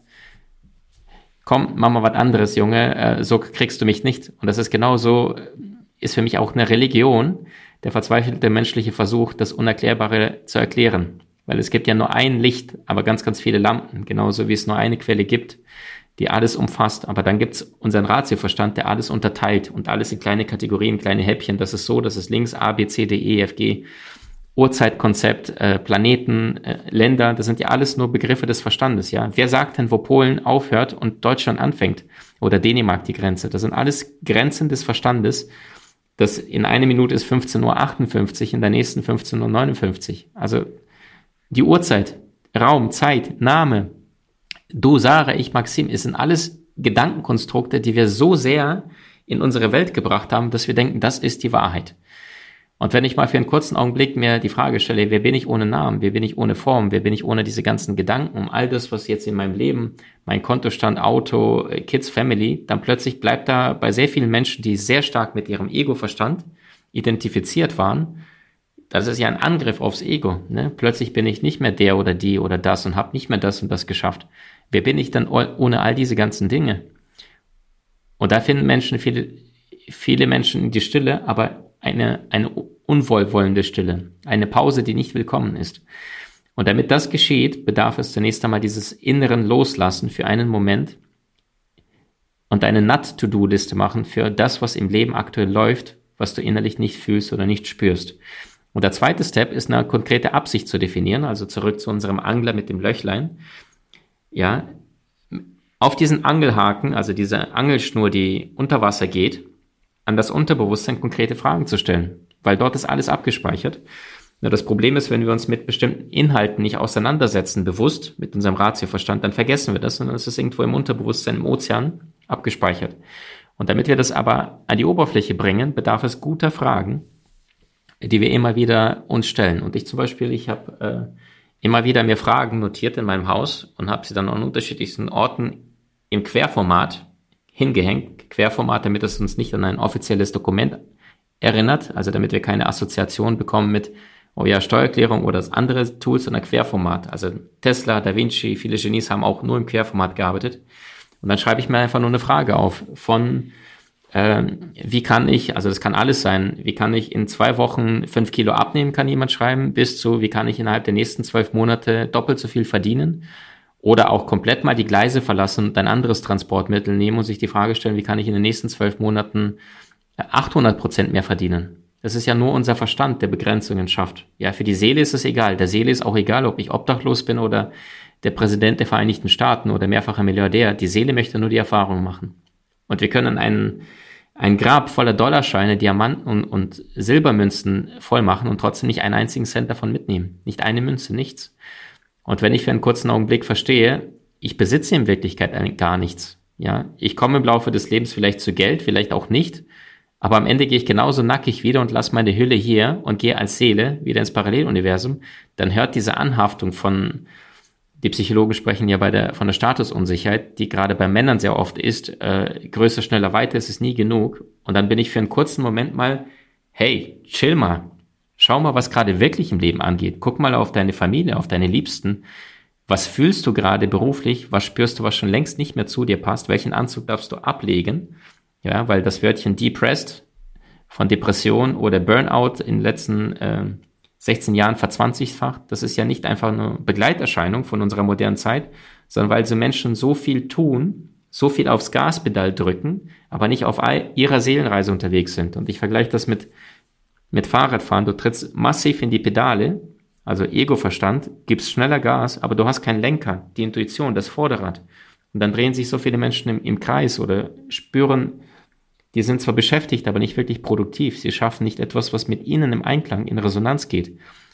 komm, mach mal was anderes, Junge, äh, so kriegst du mich nicht. Und das ist genau so, ist für mich auch eine Religion, der verzweifelte menschliche Versuch, das Unerklärbare zu erklären. Weil es gibt ja nur ein Licht, aber ganz, ganz viele Lampen, genauso wie es nur eine Quelle gibt, die alles umfasst. Aber dann gibt's unseren Ratioverstand, der alles unterteilt und alles in kleine Kategorien, kleine Häppchen. Das ist so, das ist links A, B, C, D, E, F, G. Urzeitkonzept, äh, Planeten, äh, Länder, das sind ja alles nur Begriffe des Verstandes, ja. Wer sagt denn, wo Polen aufhört und Deutschland anfängt? Oder Dänemark die Grenze? Das sind alles Grenzen des Verstandes. Das in einer Minute ist fünfzehn Uhr achtundfünfzig, in der nächsten fünfzehn Uhr neunundfünfzig. Also die Uhrzeit, Raum, Zeit, Name, du, Sarah, ich, Maxim, es sind alles Gedankenkonstrukte, die wir so sehr in unsere Welt gebracht haben, dass wir denken, das ist die Wahrheit. Und wenn ich mal für einen kurzen Augenblick mir die Frage stelle, wer bin ich ohne Namen, wer bin ich ohne Form, wer bin ich ohne diese ganzen Gedanken, um all das, was jetzt in meinem Leben, mein Kontostand, Auto, Kids, Family, dann plötzlich bleibt da bei sehr vielen Menschen, die sehr stark mit ihrem Ego-Verstand identifiziert waren, das ist ja ein Angriff aufs Ego. Ne? Plötzlich bin ich nicht mehr der oder die oder das und habe nicht mehr das und das geschafft. Wer bin ich dann ohne all diese ganzen Dinge? Und da finden Menschen, viele, viele Menschen in die Stille, aber eine, eine unwohlwollende Stille, eine Pause, die nicht willkommen ist. Und damit das geschieht, bedarf es zunächst einmal dieses inneren Loslassen für einen Moment und eine Not-to-Do-Liste machen für das, was im Leben aktuell läuft, was du innerlich nicht fühlst oder nicht spürst. Und der zweite Step ist, eine konkrete Absicht zu definieren, also zurück zu unserem Angler mit dem Löchlein. Ja, auf diesen Angelhaken, also diese Angelschnur, die unter Wasser geht, an das Unterbewusstsein konkrete Fragen zu stellen, weil dort ist alles abgespeichert. Nur das Problem ist, wenn wir uns mit bestimmten Inhalten nicht auseinandersetzen, bewusst mit unserem Ratioverstand, dann vergessen wir das und dann ist es irgendwo im Unterbewusstsein, im Ozean abgespeichert. Und damit wir das aber an die Oberfläche bringen, bedarf es guter Fragen, die wir immer wieder uns stellen. Und ich zum Beispiel, ich habe äh, immer wieder mir Fragen notiert in meinem Haus und habe sie dann an unterschiedlichsten Orten im Querformat hingehängt. Querformat, damit es uns nicht an ein offizielles Dokument erinnert, also damit wir keine Assoziation bekommen mit, oh ja, Steuererklärung oder das andere Tools, sondern Querformat. Also Tesla, Da Vinci, viele Genies haben auch nur im Querformat gearbeitet. Und dann schreibe ich mir einfach nur eine Frage auf von, äh, wie kann ich, also das kann alles sein, wie kann ich in zwei Wochen fünf Kilo abnehmen, kann jemand schreiben, bis zu, wie kann ich innerhalb der nächsten zwölf Monate doppelt so viel verdienen oder auch komplett mal die Gleise verlassen und ein anderes Transportmittel nehmen und sich die Frage stellen, wie kann ich in den nächsten zwölf Monaten achthundert Prozent mehr verdienen. Das ist ja nur unser Verstand, der Begrenzungen schafft. Ja, für die Seele ist es egal. Der Seele ist auch egal, ob ich obdachlos bin oder der Präsident der Vereinigten Staaten oder mehrfacher Milliardär. Die Seele möchte nur die Erfahrung machen. Und wir können einen, ein Grab voller Dollarscheine, Diamanten und, und Silbermünzen voll machen und trotzdem nicht einen einzigen Cent davon mitnehmen. Nicht eine Münze, nichts. Und wenn ich für einen kurzen Augenblick verstehe, ich besitze in Wirklichkeit gar nichts. Ja, ich komme im Laufe des Lebens vielleicht zu Geld, vielleicht auch nicht. Aber am Ende gehe ich genauso nackig wieder und lasse meine Hülle hier und gehe als Seele wieder ins Paralleluniversum. Dann hört diese Anhaftung von, die Psychologen sprechen ja bei der, von der Statusunsicherheit, die gerade bei Männern sehr oft ist, äh, größer, schneller, weiter, es ist nie genug. Und dann bin ich für einen kurzen Moment mal, hey, chill mal. Schau mal, was gerade wirklich im Leben angeht. Guck mal auf deine Familie, auf deine Liebsten. Was fühlst du gerade beruflich? Was spürst du, was schon längst nicht mehr zu dir passt? Welchen Anzug darfst du ablegen? Ja, weil das Wörtchen depressed von Depression oder Burnout in den letzten äh, sechzehn Jahren verzwanzigfacht, das ist ja nicht einfach eine Begleiterscheinung von unserer modernen Zeit, sondern weil so Menschen so viel tun, so viel aufs Gaspedal drücken, aber nicht auf ihrer Seelenreise unterwegs sind. Und ich vergleiche das mit, mit Fahrradfahren. Du trittst massiv in die Pedale, also Ego-Verstand, gibst schneller Gas, aber du hast keinen Lenker, die Intuition, das Vorderrad. Und dann drehen sich so viele Menschen im, im Kreis oder spüren, die sind zwar beschäftigt, aber nicht wirklich produktiv. Sie schaffen nicht etwas, was mit ihnen im Einklang, in Resonanz geht.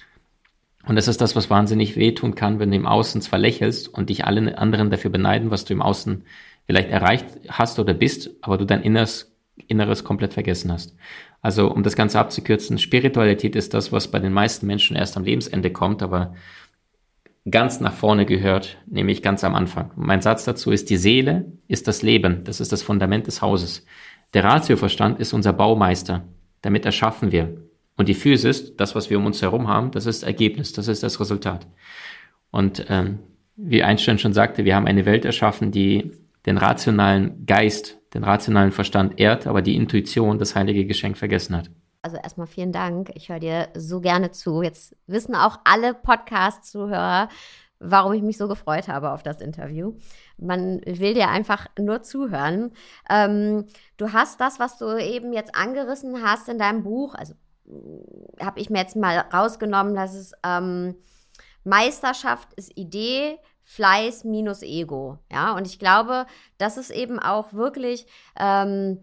Und das ist das, was wahnsinnig wehtun kann, wenn du im Außen zwar lächelst und dich alle anderen dafür beneiden, was du im Außen vielleicht erreicht hast oder bist, aber du dein Inneres, Inneres komplett vergessen hast. Also, um das Ganze abzukürzen, Spiritualität ist das, was bei den meisten Menschen erst am Lebensende kommt, aber ganz nach vorne gehört, nämlich ganz am Anfang. Mein Satz dazu ist, die Seele ist das Leben, das ist das Fundament des Hauses. Der Ratioverstand ist unser Baumeister, damit erschaffen wir. Und die Physis, das, was wir um uns herum haben, das ist das Ergebnis, das ist das Resultat. Und ähm, wie Einstein schon sagte, wir haben eine Welt erschaffen, die den rationalen Geist, den rationalen Verstand ehrt, aber die Intuition, das heilige Geschenk, vergessen hat. Also erstmal vielen Dank. Ich höre dir so gerne zu. Jetzt wissen auch alle Podcast-Zuhörer, warum ich mich so gefreut habe auf das Interview. Man will dir einfach nur zuhören. Ähm, du hast das, was du eben jetzt angerissen hast in deinem Buch, also habe ich mir jetzt mal rausgenommen, dass es ähm, Meisterschaft ist Idee, Fleiß minus Ego. Ja, und ich glaube, das ist eben auch wirklich, ähm,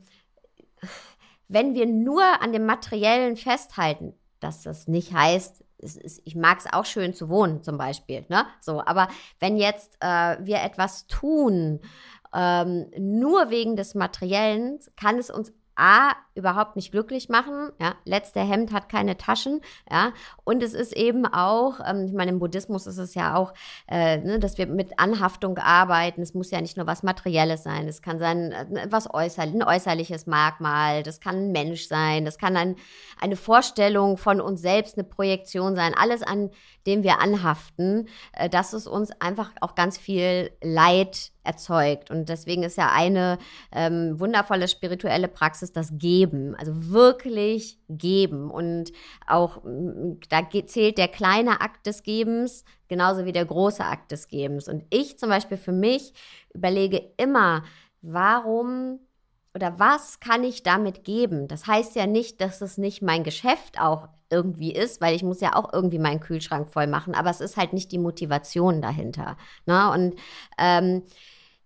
wenn wir nur an dem Materiellen festhalten, dass das nicht heißt, es ist, ich mag es auch schön zu wohnen zum Beispiel, ne? So, aber wenn jetzt äh, wir etwas tun, ähm, nur wegen des Materiellen, kann es uns A, überhaupt nicht glücklich machen, ja, letzter Hemd hat keine Taschen, ja, und es ist eben auch, ähm, ich meine, im Buddhismus ist es ja auch, äh, ne, dass wir mit Anhaftung arbeiten, es muss ja nicht nur was Materielles sein, es kann sein, äh, was äußerlich, ein äußerliches Merkmal, das kann ein Mensch sein, das kann ein, eine Vorstellung von uns selbst, eine Projektion sein, alles, an dem wir anhaften, äh, dass es uns einfach auch ganz viel Leid erzeugt. Und deswegen ist ja eine ähm, wundervolle spirituelle Praxis das Geben, also wirklich geben. Und auch da zählt der kleine Akt des Gebens genauso wie der große Akt des Gebens. Und ich zum Beispiel für mich überlege immer, warum oder was kann ich damit geben? Das heißt ja nicht, dass es nicht mein Geschäft auch irgendwie ist, weil ich muss ja auch irgendwie meinen Kühlschrank voll machen, aber es ist halt nicht die Motivation dahinter. Ne? Und ähm,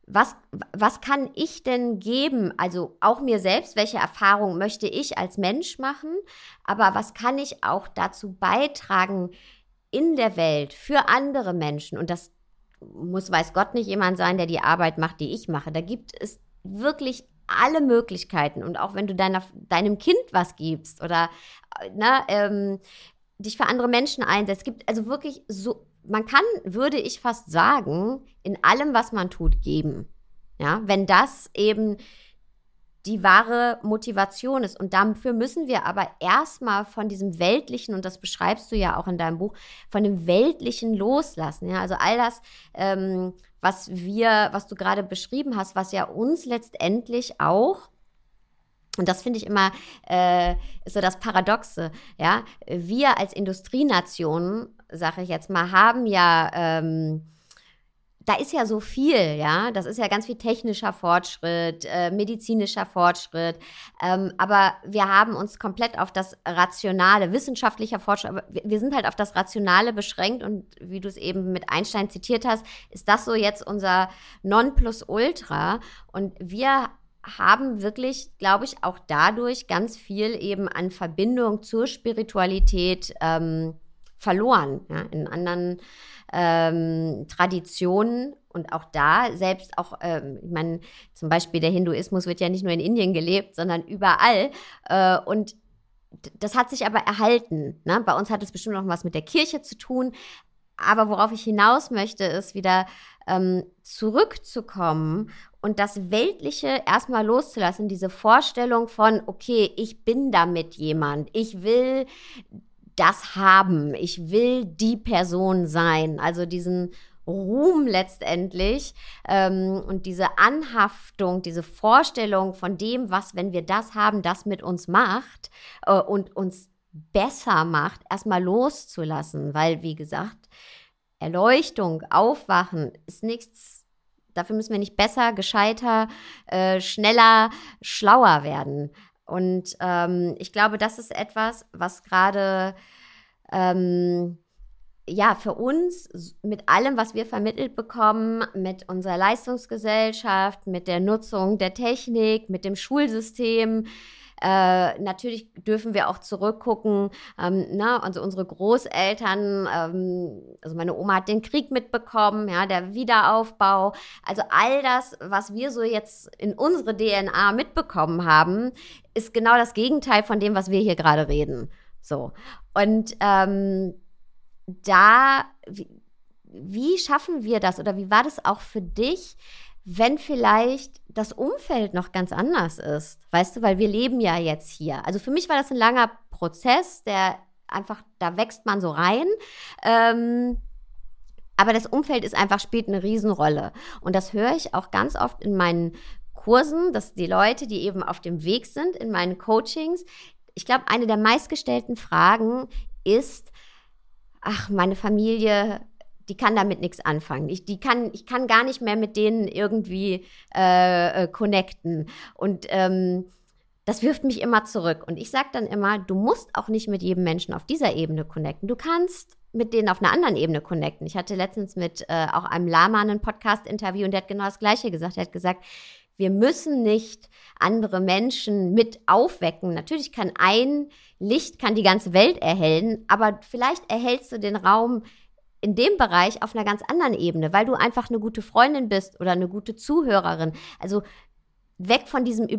was, was kann ich denn geben? Also auch mir selbst, welche Erfahrungen möchte ich als Mensch machen? Aber was kann ich auch dazu beitragen in der Welt für andere Menschen? Und das muss, weiß Gott, nicht jemand sein, der die Arbeit macht, die ich mache. Da gibt es wirklich alle Möglichkeiten. Und auch wenn du deiner, deinem Kind was gibst oder ne, ähm, dich für andere Menschen einsetzt, es gibt also wirklich so, man kann, würde ich fast sagen, in allem, was man tut, geben. Ja, wenn das eben die wahre Motivation ist. Und dafür müssen wir aber erstmal von diesem Weltlichen, und das beschreibst du ja auch in deinem Buch, von dem Weltlichen loslassen. Ja? Also all das, ähm, was wir, was du gerade beschrieben hast, was ja uns letztendlich auch, und das finde ich immer äh, ist so das Paradoxe, ja, wir als Industrienation, sage ich jetzt mal, haben ja ähm, da ist ja so viel, ja, das ist ja ganz viel technischer Fortschritt, äh, medizinischer Fortschritt, ähm, aber wir haben uns komplett auf das Rationale, wissenschaftlicher Fortschritt, aber wir, wir sind halt auf das Rationale beschränkt und wie du es eben mit Einstein zitiert hast, ist das so jetzt unser Nonplusultra und wir haben wirklich, glaube ich, auch dadurch ganz viel eben an Verbindung zur Spiritualität ähm, verloren, ja, in anderen Ähm, Traditionen und auch da selbst auch, ähm, ich meine, zum Beispiel der Hinduismus wird ja nicht nur in Indien gelebt, sondern überall äh, und d- das hat sich aber erhalten. Ne? Bei uns hat es bestimmt noch was mit der Kirche zu tun, aber worauf ich hinaus möchte, ist wieder ähm, zurückzukommen und das Weltliche erstmal loszulassen, diese Vorstellung von, okay, ich bin damit jemand, ich will das haben. Ich will die Person sein. Also diesen Ruhm letztendlich ähm, und diese Anhaftung, diese Vorstellung von dem, was, wenn wir das haben, das mit uns macht äh, und uns besser macht, erstmal loszulassen. Weil, wie gesagt, Erleuchtung, Aufwachen ist nichts, dafür müssen wir nicht besser, gescheiter, äh, schneller, schlauer werden. Und ähm, ich glaube, das ist etwas, was gerade ähm, ja für uns mit allem, was wir vermittelt bekommen, mit unserer Leistungsgesellschaft, mit der Nutzung der Technik, mit dem Schulsystem, äh, natürlich dürfen wir auch zurückgucken, ähm, na, also unsere Großeltern, ähm, also meine Oma hat den Krieg mitbekommen, ja, der Wiederaufbau, also all das, was wir so jetzt in unsere D N A mitbekommen haben, ist genau das Gegenteil von dem, was wir hier gerade reden. So. Und ähm, da, wie, wie schaffen wir das oder wie war das auch für dich, wenn vielleicht das Umfeld noch ganz anders ist, weißt du, weil wir leben ja jetzt hier. Also für mich war das ein langer Prozess, der einfach, da wächst man so rein, ähm, aber das Umfeld ist einfach, spielt eine Riesenrolle und das höre ich auch ganz oft in meinen Kursen, dass die Leute, die eben auf dem Weg sind, in meinen Coachings, ich glaube, eine der meistgestellten Fragen ist, ach, meine Familie, die kann damit nichts anfangen. Ich, die kann, ich kann gar nicht mehr mit denen irgendwie äh, äh, connecten. Und ähm, das wirft mich immer zurück. Und ich sage dann immer, du musst auch nicht mit jedem Menschen auf dieser Ebene connecten. Du kannst mit denen auf einer anderen Ebene connecten. Ich hatte letztens mit äh, auch einem Lama einen Podcast-Interview und der hat genau das Gleiche gesagt. Er hat gesagt, wir müssen nicht andere Menschen mit aufwecken. Natürlich kann ein Licht kann die ganze Welt erhellen, aber vielleicht erhältst du den Raum in dem Bereich auf einer ganz anderen Ebene, weil du einfach eine gute Freundin bist oder eine gute Zuhörerin. Also weg von diesem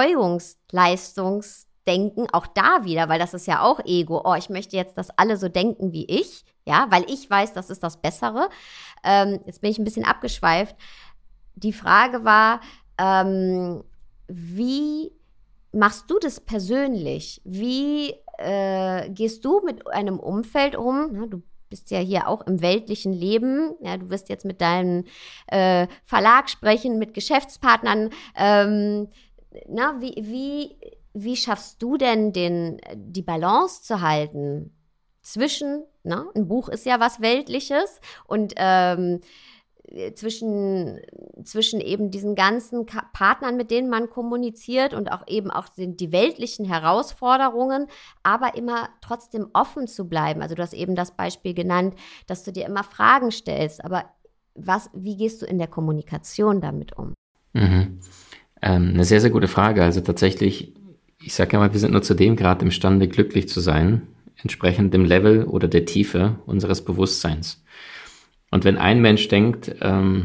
Überzeugungsleistungsdenken, auch da wieder, weil das ist ja auch Ego. Oh, ich möchte jetzt, dass alle so denken wie ich, ja, weil ich weiß, das ist das Bessere. Ähm, jetzt bin ich ein bisschen abgeschweift. Die Frage war, ähm, wie machst du das persönlich? Wie äh, gehst du mit einem Umfeld um? Na, du bist ja hier auch im weltlichen Leben. Ja, du wirst jetzt mit deinem äh, Verlag sprechen, mit Geschäftspartnern. Ähm, na, wie, wie, wie schaffst du denn, den, die Balance zu halten zwischen, na, ein Buch ist ja was Weltliches und ähm, zwischen, zwischen eben diesen ganzen Ka- Partnern, mit denen man kommuniziert und auch eben auch die, die weltlichen Herausforderungen, aber immer trotzdem offen zu bleiben. Also du hast eben das Beispiel genannt, dass du dir immer Fragen stellst, aber was, wie gehst du in der Kommunikation damit um? Mhm. Ähm, eine sehr, sehr gute Frage. Also tatsächlich, ich sage ja mal, wir sind nur zu dem Grad imstande, glücklich zu sein, entsprechend dem Level oder der Tiefe unseres Bewusstseins. Und wenn ein Mensch denkt, ähm,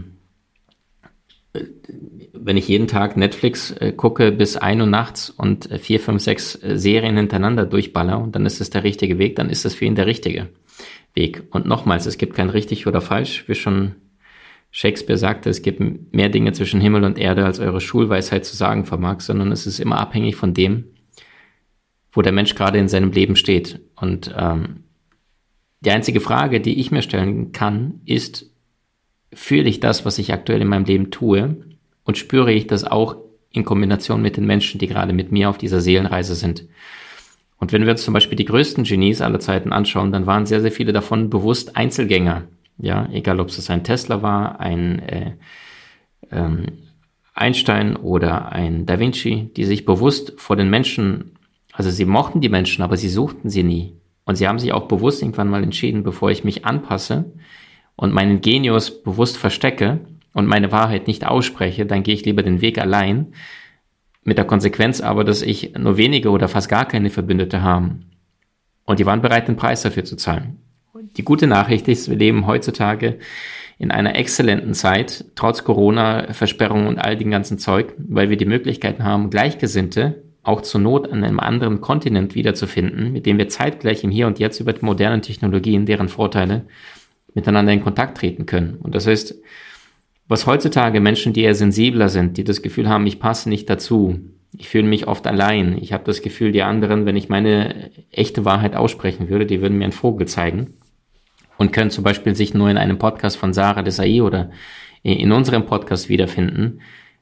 wenn ich jeden Tag Netflix äh, gucke bis ein Uhr nachts und äh, vier, fünf, sechs äh, Serien hintereinander durchballer und dann ist es der richtige Weg, dann ist das für ihn der richtige Weg. Und nochmals, es gibt kein richtig oder falsch, wie schon Shakespeare sagte, es gibt mehr Dinge zwischen Himmel und Erde, als eure Schulweisheit zu sagen vermag, sondern es ist immer abhängig von dem, wo der Mensch gerade in seinem Leben steht. Und ähm, die einzige Frage, die ich mir stellen kann, ist, fühle ich das, was ich aktuell in meinem Leben tue, und spüre ich das auch in Kombination mit den Menschen, die gerade mit mir auf dieser Seelenreise sind. Und wenn wir uns zum Beispiel die größten Genies aller Zeiten anschauen, dann waren sehr, sehr viele davon bewusst Einzelgänger. Ja, egal ob es ein Tesla war, ein äh, ähm, Einstein oder ein Da Vinci, die sich bewusst vor den Menschen, also sie mochten die Menschen, aber sie suchten sie nie. Und sie haben sich auch bewusst irgendwann mal entschieden, bevor ich mich anpasse und meinen Genius bewusst verstecke und meine Wahrheit nicht ausspreche, dann gehe ich lieber den Weg allein, mit der Konsequenz aber, dass ich nur wenige oder fast gar keine Verbündete habe. Und die waren bereit, den Preis dafür zu zahlen. Die gute Nachricht ist, wir leben heutzutage in einer exzellenten Zeit, trotz Corona, Versperrungen und all dem ganzen Zeug, weil wir die Möglichkeiten haben, Gleichgesinnte auch zur Not an einem anderen Kontinent wiederzufinden, mit dem wir zeitgleich im Hier und Jetzt über die modernen Technologien, deren Vorteile, miteinander in Kontakt treten können. Und das heißt, was heutzutage Menschen, die eher sensibler sind, die das Gefühl haben, ich passe nicht dazu, ich fühle mich oft allein, ich habe das Gefühl, die anderen, wenn ich meine echte Wahrheit aussprechen würde, die würden mir einen Vogel zeigen und können zum Beispiel sich nur in einem Podcast von Sarah Desai oder in unserem Podcast wiederfinden,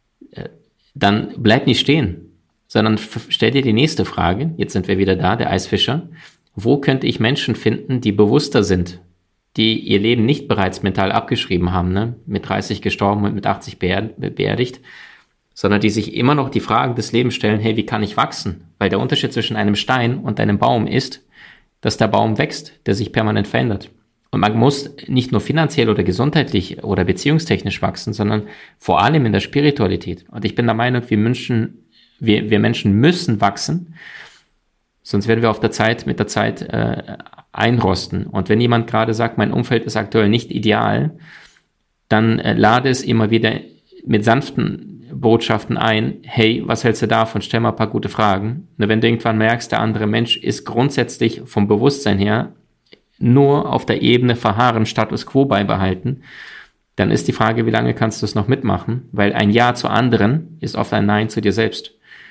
dann bleib nicht stehen, sondern stell dir die nächste Frage, jetzt sind wir wieder da, der Eisfischer, wo könnte ich Menschen finden, die bewusster sind, die ihr Leben nicht bereits mental abgeschrieben haben, ne? Mit dreißig gestorben und mit achtzig beerdigt, sondern die sich immer noch die Fragen des Lebens stellen, hey, wie kann ich wachsen? Weil der Unterschied zwischen einem Stein und einem Baum ist, dass der Baum wächst, der sich permanent verändert. Und man muss nicht nur finanziell oder gesundheitlich oder beziehungstechnisch wachsen, sondern vor allem in der Spiritualität. Und ich bin der Meinung, wir Menschen, wir, wir Menschen müssen wachsen, sonst werden wir auf der Zeit, mit der Zeit äh, einrosten. Und wenn jemand gerade sagt, mein Umfeld ist aktuell nicht ideal, dann äh, lade es immer wieder mit sanften Botschaften ein, hey, was hältst du davon? Stell mal ein paar gute Fragen. Und wenn du irgendwann merkst, der andere Mensch ist grundsätzlich vom Bewusstsein her nur auf der Ebene verharren, Status Quo beibehalten, dann ist die Frage, wie lange kannst du es noch mitmachen? Weil ein Ja zu anderen ist oft ein Nein zu dir selbst.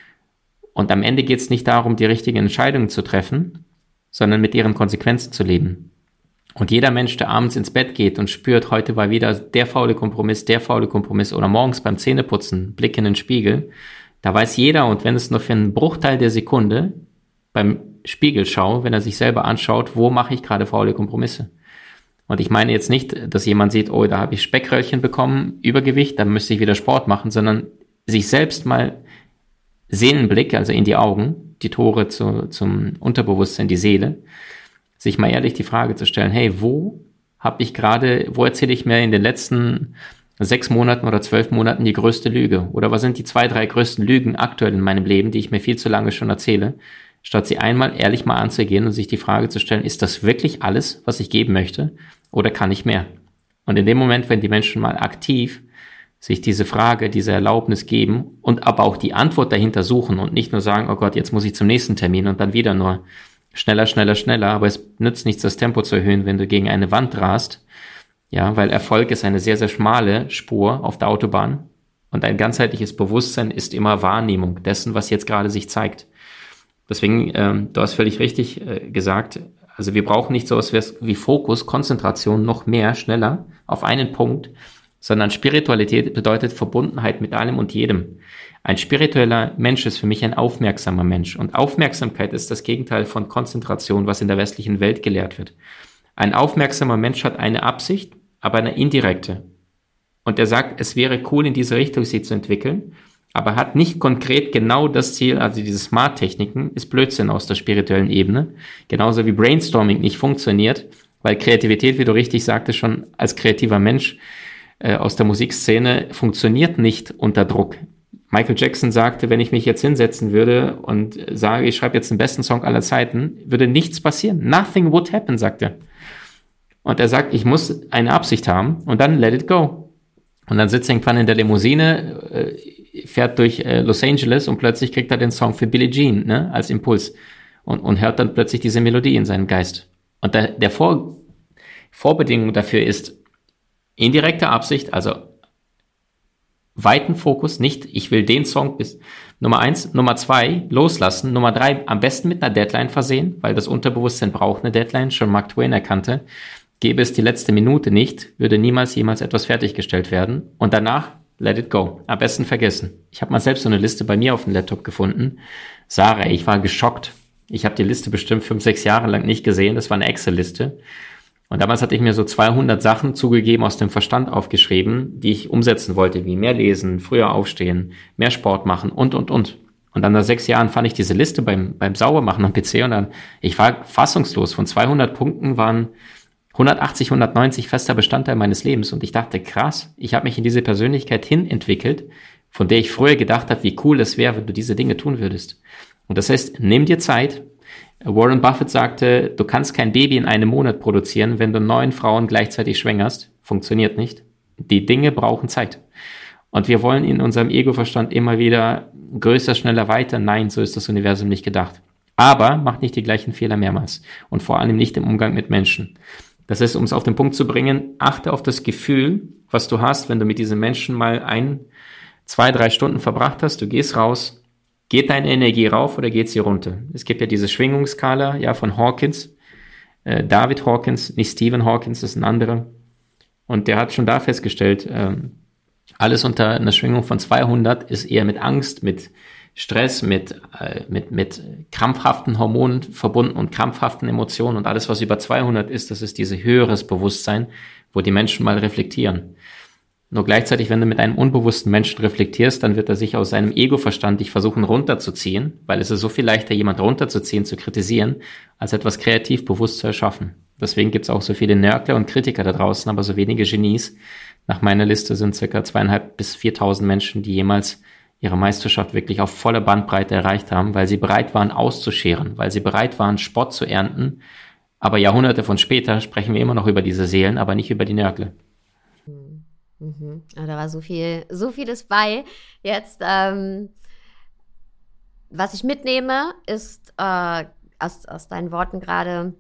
Und am Ende geht es nicht darum, die richtigen Entscheidungen zu treffen, sondern mit ihren Konsequenzen zu leben. Und jeder Mensch, der abends ins Bett geht und spürt, heute war wieder der faule Kompromiss, der faule Kompromiss oder morgens beim Zähneputzen, Blick in den Spiegel, da weiß jeder, und wenn es nur für einen Bruchteil der Sekunde beim Spiegelschau, wenn er sich selber anschaut, wo mache ich gerade faule Kompromisse? Und ich meine jetzt nicht, dass jemand sieht, oh, da habe ich Speckröllchen bekommen, Übergewicht, dann müsste ich wieder Sport machen, sondern sich selbst mal Seelenblick, also in die Augen, die Tore zu, zum Unterbewusstsein, die Seele, sich mal ehrlich die Frage zu stellen, hey, wo habe ich gerade, wo erzähle ich mir in den letzten sechs Monaten oder zwölf Monaten die größte Lüge? Oder was sind die zwei, drei größten Lügen aktuell in meinem Leben, die ich mir viel zu lange schon erzähle, statt sie einmal ehrlich mal anzugehen und sich die Frage zu stellen, ist das wirklich alles, was ich geben möchte, oder kann ich mehr? Und in dem Moment, wenn die Menschen mal aktiv sich diese Frage, diese Erlaubnis geben und aber auch die Antwort dahinter suchen und nicht nur sagen, oh Gott, jetzt muss ich zum nächsten Termin und dann wieder nur schneller, schneller, schneller, aber es nützt nichts, das Tempo zu erhöhen, wenn du gegen eine Wand rast, ja, weil Erfolg ist eine sehr, sehr schmale Spur auf der Autobahn und ein ganzheitliches Bewusstsein ist immer Wahrnehmung dessen, was jetzt gerade sich zeigt. Deswegen, ähm, du hast völlig richtig äh, gesagt, also wir brauchen nicht sowas wie Fokus, Konzentration, noch mehr, schneller auf einen Punkt, sondern Spiritualität bedeutet Verbundenheit mit allem und jedem. Ein spiritueller Mensch ist für mich ein aufmerksamer Mensch. Und Aufmerksamkeit ist das Gegenteil von Konzentration, was in der westlichen Welt gelehrt wird. Ein aufmerksamer Mensch hat eine Absicht, aber eine indirekte. Und er sagt, es wäre cool, in diese Richtung sich zu entwickeln, aber hat nicht konkret genau das Ziel, also diese Smart-Techniken, ist Blödsinn aus der spirituellen Ebene. Genauso wie Brainstorming nicht funktioniert, weil Kreativität, wie du richtig sagtest, schon als kreativer Mensch äh, aus der Musikszene funktioniert nicht unter Druck. Michael Jackson sagte, wenn ich mich jetzt hinsetzen würde und sage, ich schreibe jetzt den besten Song aller Zeiten, würde nichts passieren. Nothing would happen, sagt er. Und er sagt, ich muss eine Absicht haben und dann let it go. Und dann sitzt er irgendwann in der Limousine, äh, fährt durch äh, Los Angeles und plötzlich kriegt er den Song für Billie Jean, ne, als Impuls und, und hört dann plötzlich diese Melodie in seinem Geist. Und der, der Vor, Vorbedingung dafür ist indirekte Absicht, also weiten Fokus, nicht ich will den Song bis Nummer eins, Nummer zwei loslassen, Nummer drei am besten mit einer Deadline versehen, weil das Unterbewusstsein braucht eine Deadline, schon Mark Twain erkannte, gäbe es die letzte Minute nicht, würde niemals jemals etwas fertiggestellt werden und danach let it go, am besten vergessen. Ich habe mal selbst so eine Liste bei mir auf dem Laptop gefunden. Sarah, ich war geschockt. Ich habe die Liste bestimmt fünf, sechs Jahre lang nicht gesehen, das war eine Excel-Liste. Und damals hatte ich mir so zweihundert Sachen zugegeben, aus dem Verstand aufgeschrieben, die ich umsetzen wollte, wie mehr lesen, früher aufstehen, mehr Sport machen und, und, und. Und dann nach sechs Jahren fand ich diese Liste beim, beim Saubermachen am P C und dann, ich war fassungslos. Von zweihundert Punkten waren hundertachtzig, hundertneunzig fester Bestandteil meines Lebens. Und ich dachte, krass, ich habe mich in diese Persönlichkeit hin entwickelt, von der ich früher gedacht habe, wie cool es wäre, wenn du diese Dinge tun würdest. Und das heißt, nimm dir Zeit. Warren Buffett sagte, du kannst kein Baby in einem Monat produzieren, wenn du neun Frauen gleichzeitig schwängerst. Funktioniert nicht. Die Dinge brauchen Zeit. Und wir wollen in unserem Ego-Verstand immer wieder größer, schneller, weiter. Nein, so ist das Universum nicht gedacht. Aber mach nicht die gleichen Fehler mehrmals. Und vor allem nicht im Umgang mit Menschen. Das heißt, um es auf den Punkt zu bringen, achte auf das Gefühl, was du hast, wenn du mit diesen Menschen mal ein, zwei, drei Stunden verbracht hast. Du gehst raus. Geht deine Energie rauf oder geht sie runter? Es gibt ja diese Schwingungsskala, ja, von Hawkins, äh, David Hawkins, nicht Stephen Hawkins, das ist ein anderer. Und der hat schon da festgestellt, ähm, alles unter einer Schwingung von zweihundert ist eher mit Angst, mit Stress, mit, äh, mit, mit krampfhaften Hormonen verbunden und krampfhaften Emotionen. Und alles, was über zweihundert ist, das ist dieses höheres Bewusstsein, wo die Menschen mal reflektieren. Nur gleichzeitig, wenn du mit einem unbewussten Menschen reflektierst, dann wird er sich aus seinem Ego-Verstand dich versuchen runterzuziehen, weil es ist so viel leichter, jemand runterzuziehen, zu kritisieren, als etwas kreativ bewusst zu erschaffen. Deswegen gibt es auch so viele Nörgler und Kritiker da draußen, aber so wenige Genies. Nach meiner Liste sind circa zweieinhalb bis viertausend Menschen, die jemals ihre Meisterschaft wirklich auf voller Bandbreite erreicht haben, weil sie bereit waren auszuscheren, weil sie bereit waren, Spott zu ernten. Aber Jahrhunderte von später sprechen wir immer noch über diese Seelen, aber nicht über die Nörgler. Mhm. Da war so viel, so vieles bei. Jetzt, ähm, was ich mitnehme, ist äh, aus, aus deinen Worten gerade,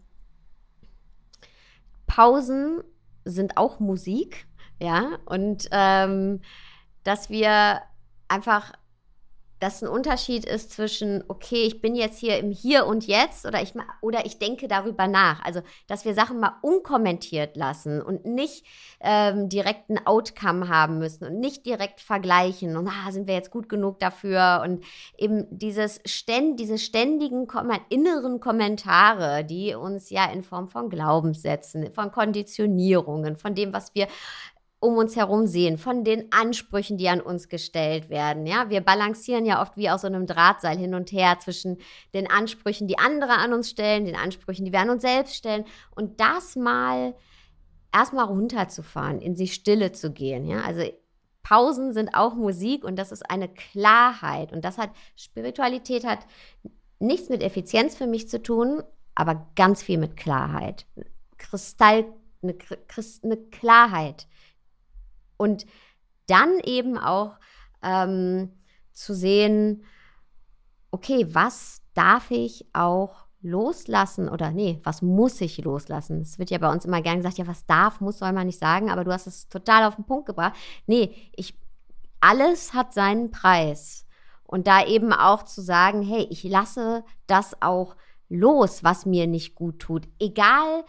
Pausen sind auch Musik, ja, und ähm, dass wir einfach, dass ein Unterschied ist zwischen, okay, ich bin jetzt hier im Hier und Jetzt oder ich, oder ich denke darüber nach. Also, dass wir Sachen mal unkommentiert lassen und nicht ähm, direkt ein Outcome haben müssen und nicht direkt vergleichen und ah, sind wir jetzt gut genug dafür und eben dieses ständ, diese ständigen inneren Kommentare, die uns ja in Form von Glaubenssätzen, von Konditionierungen, von dem, was wir um uns herum sehen, von den Ansprüchen, die an uns gestellt werden. Ja, wir balancieren ja oft wie auf so einem Drahtseil hin und her zwischen den Ansprüchen, die andere an uns stellen, den Ansprüchen, die wir an uns selbst stellen. Und das mal erstmal runterzufahren, in die Stille zu gehen. Ja, also Pausen sind auch Musik und das ist eine Klarheit. Und das hat, Spiritualität hat nichts mit Effizienz für mich zu tun, aber ganz viel mit Klarheit. Kristall, eine, eine Klarheit. Und dann eben auch ähm, zu sehen, okay, was darf ich auch loslassen oder nee, was muss ich loslassen? Es wird ja bei uns immer gern gesagt, ja, was darf, muss, soll man nicht sagen, aber du hast es total auf den Punkt gebracht. Nee, ich, alles hat seinen Preis. Und da eben auch zu sagen, hey, ich lasse das auch los, was mir nicht gut tut. Egal,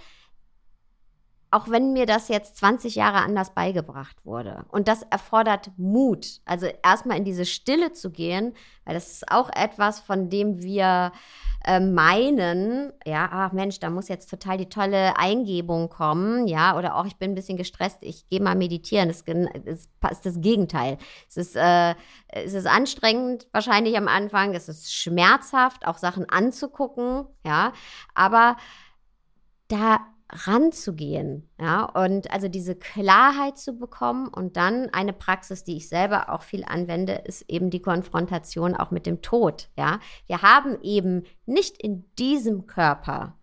auch wenn mir das jetzt zwanzig Jahre anders beigebracht wurde. Und das erfordert Mut. Also erstmal in diese Stille zu gehen, weil das ist auch etwas, von dem wir äh, meinen, ja, ach Mensch, da muss jetzt total die tolle Eingebung kommen, ja, oder auch ich bin ein bisschen gestresst, ich gehe mal meditieren. Das ist, ist das Gegenteil. Es ist, äh, es ist anstrengend wahrscheinlich am Anfang, es ist schmerzhaft, auch Sachen anzugucken, ja, aber da ranzugehen, ja, und also diese Klarheit zu bekommen. Und dann eine Praxis, die ich selber auch viel anwende, ist eben die Konfrontation auch mit dem Tod, ja. Wir haben eben nicht in diesem Körper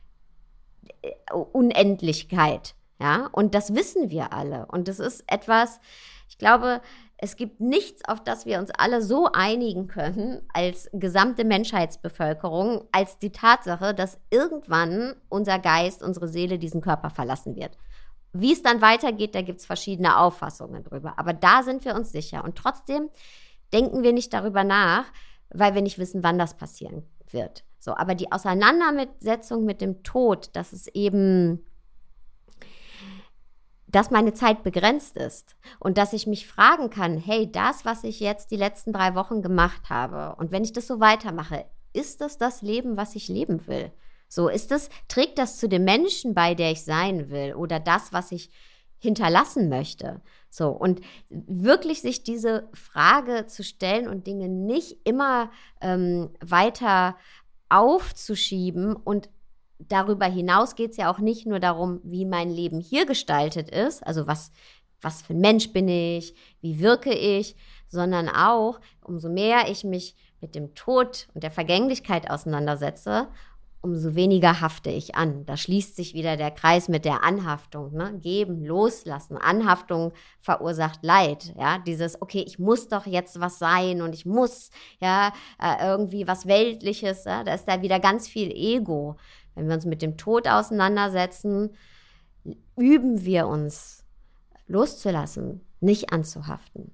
Unendlichkeit, ja, und das wissen wir alle. Und das ist etwas, ich glaube, es gibt nichts, auf das wir uns alle so einigen können als gesamte Menschheitsbevölkerung, als die Tatsache, dass irgendwann unser Geist, unsere Seele diesen Körper verlassen wird. Wie es dann weitergeht, da gibt es verschiedene Auffassungen drüber. Aber da sind wir uns sicher. Und trotzdem denken wir nicht darüber nach, weil wir nicht wissen, wann das passieren wird. So, aber die Auseinandersetzung mit dem Tod, dass es eben, dass meine Zeit begrenzt ist und dass ich mich fragen kann, hey, das, was ich jetzt die letzten drei Wochen gemacht habe und wenn ich das so weitermache, ist das das Leben, was ich leben will? So, ist das, trägt das zu dem Menschen bei, der ich sein will oder das, was ich hinterlassen möchte? So, und wirklich sich diese Frage zu stellen und Dinge nicht immer ähm, weiter aufzuschieben. Und darüber hinaus geht es ja auch nicht nur darum, wie mein Leben hier gestaltet ist, also was, was für ein Mensch bin ich, wie wirke ich, sondern auch, umso mehr ich mich mit dem Tod und der Vergänglichkeit auseinandersetze, umso weniger hafte ich an. Da schließt sich wieder der Kreis mit der Anhaftung, ne? Geben, loslassen. Anhaftung verursacht Leid. Ja? Dieses, okay, ich muss doch jetzt was sein und ich muss ja äh, irgendwie was Weltliches. Ja? Da ist da wieder ganz viel Ego. Wenn wir uns mit dem Tod auseinandersetzen, üben wir uns loszulassen, nicht anzuhaften.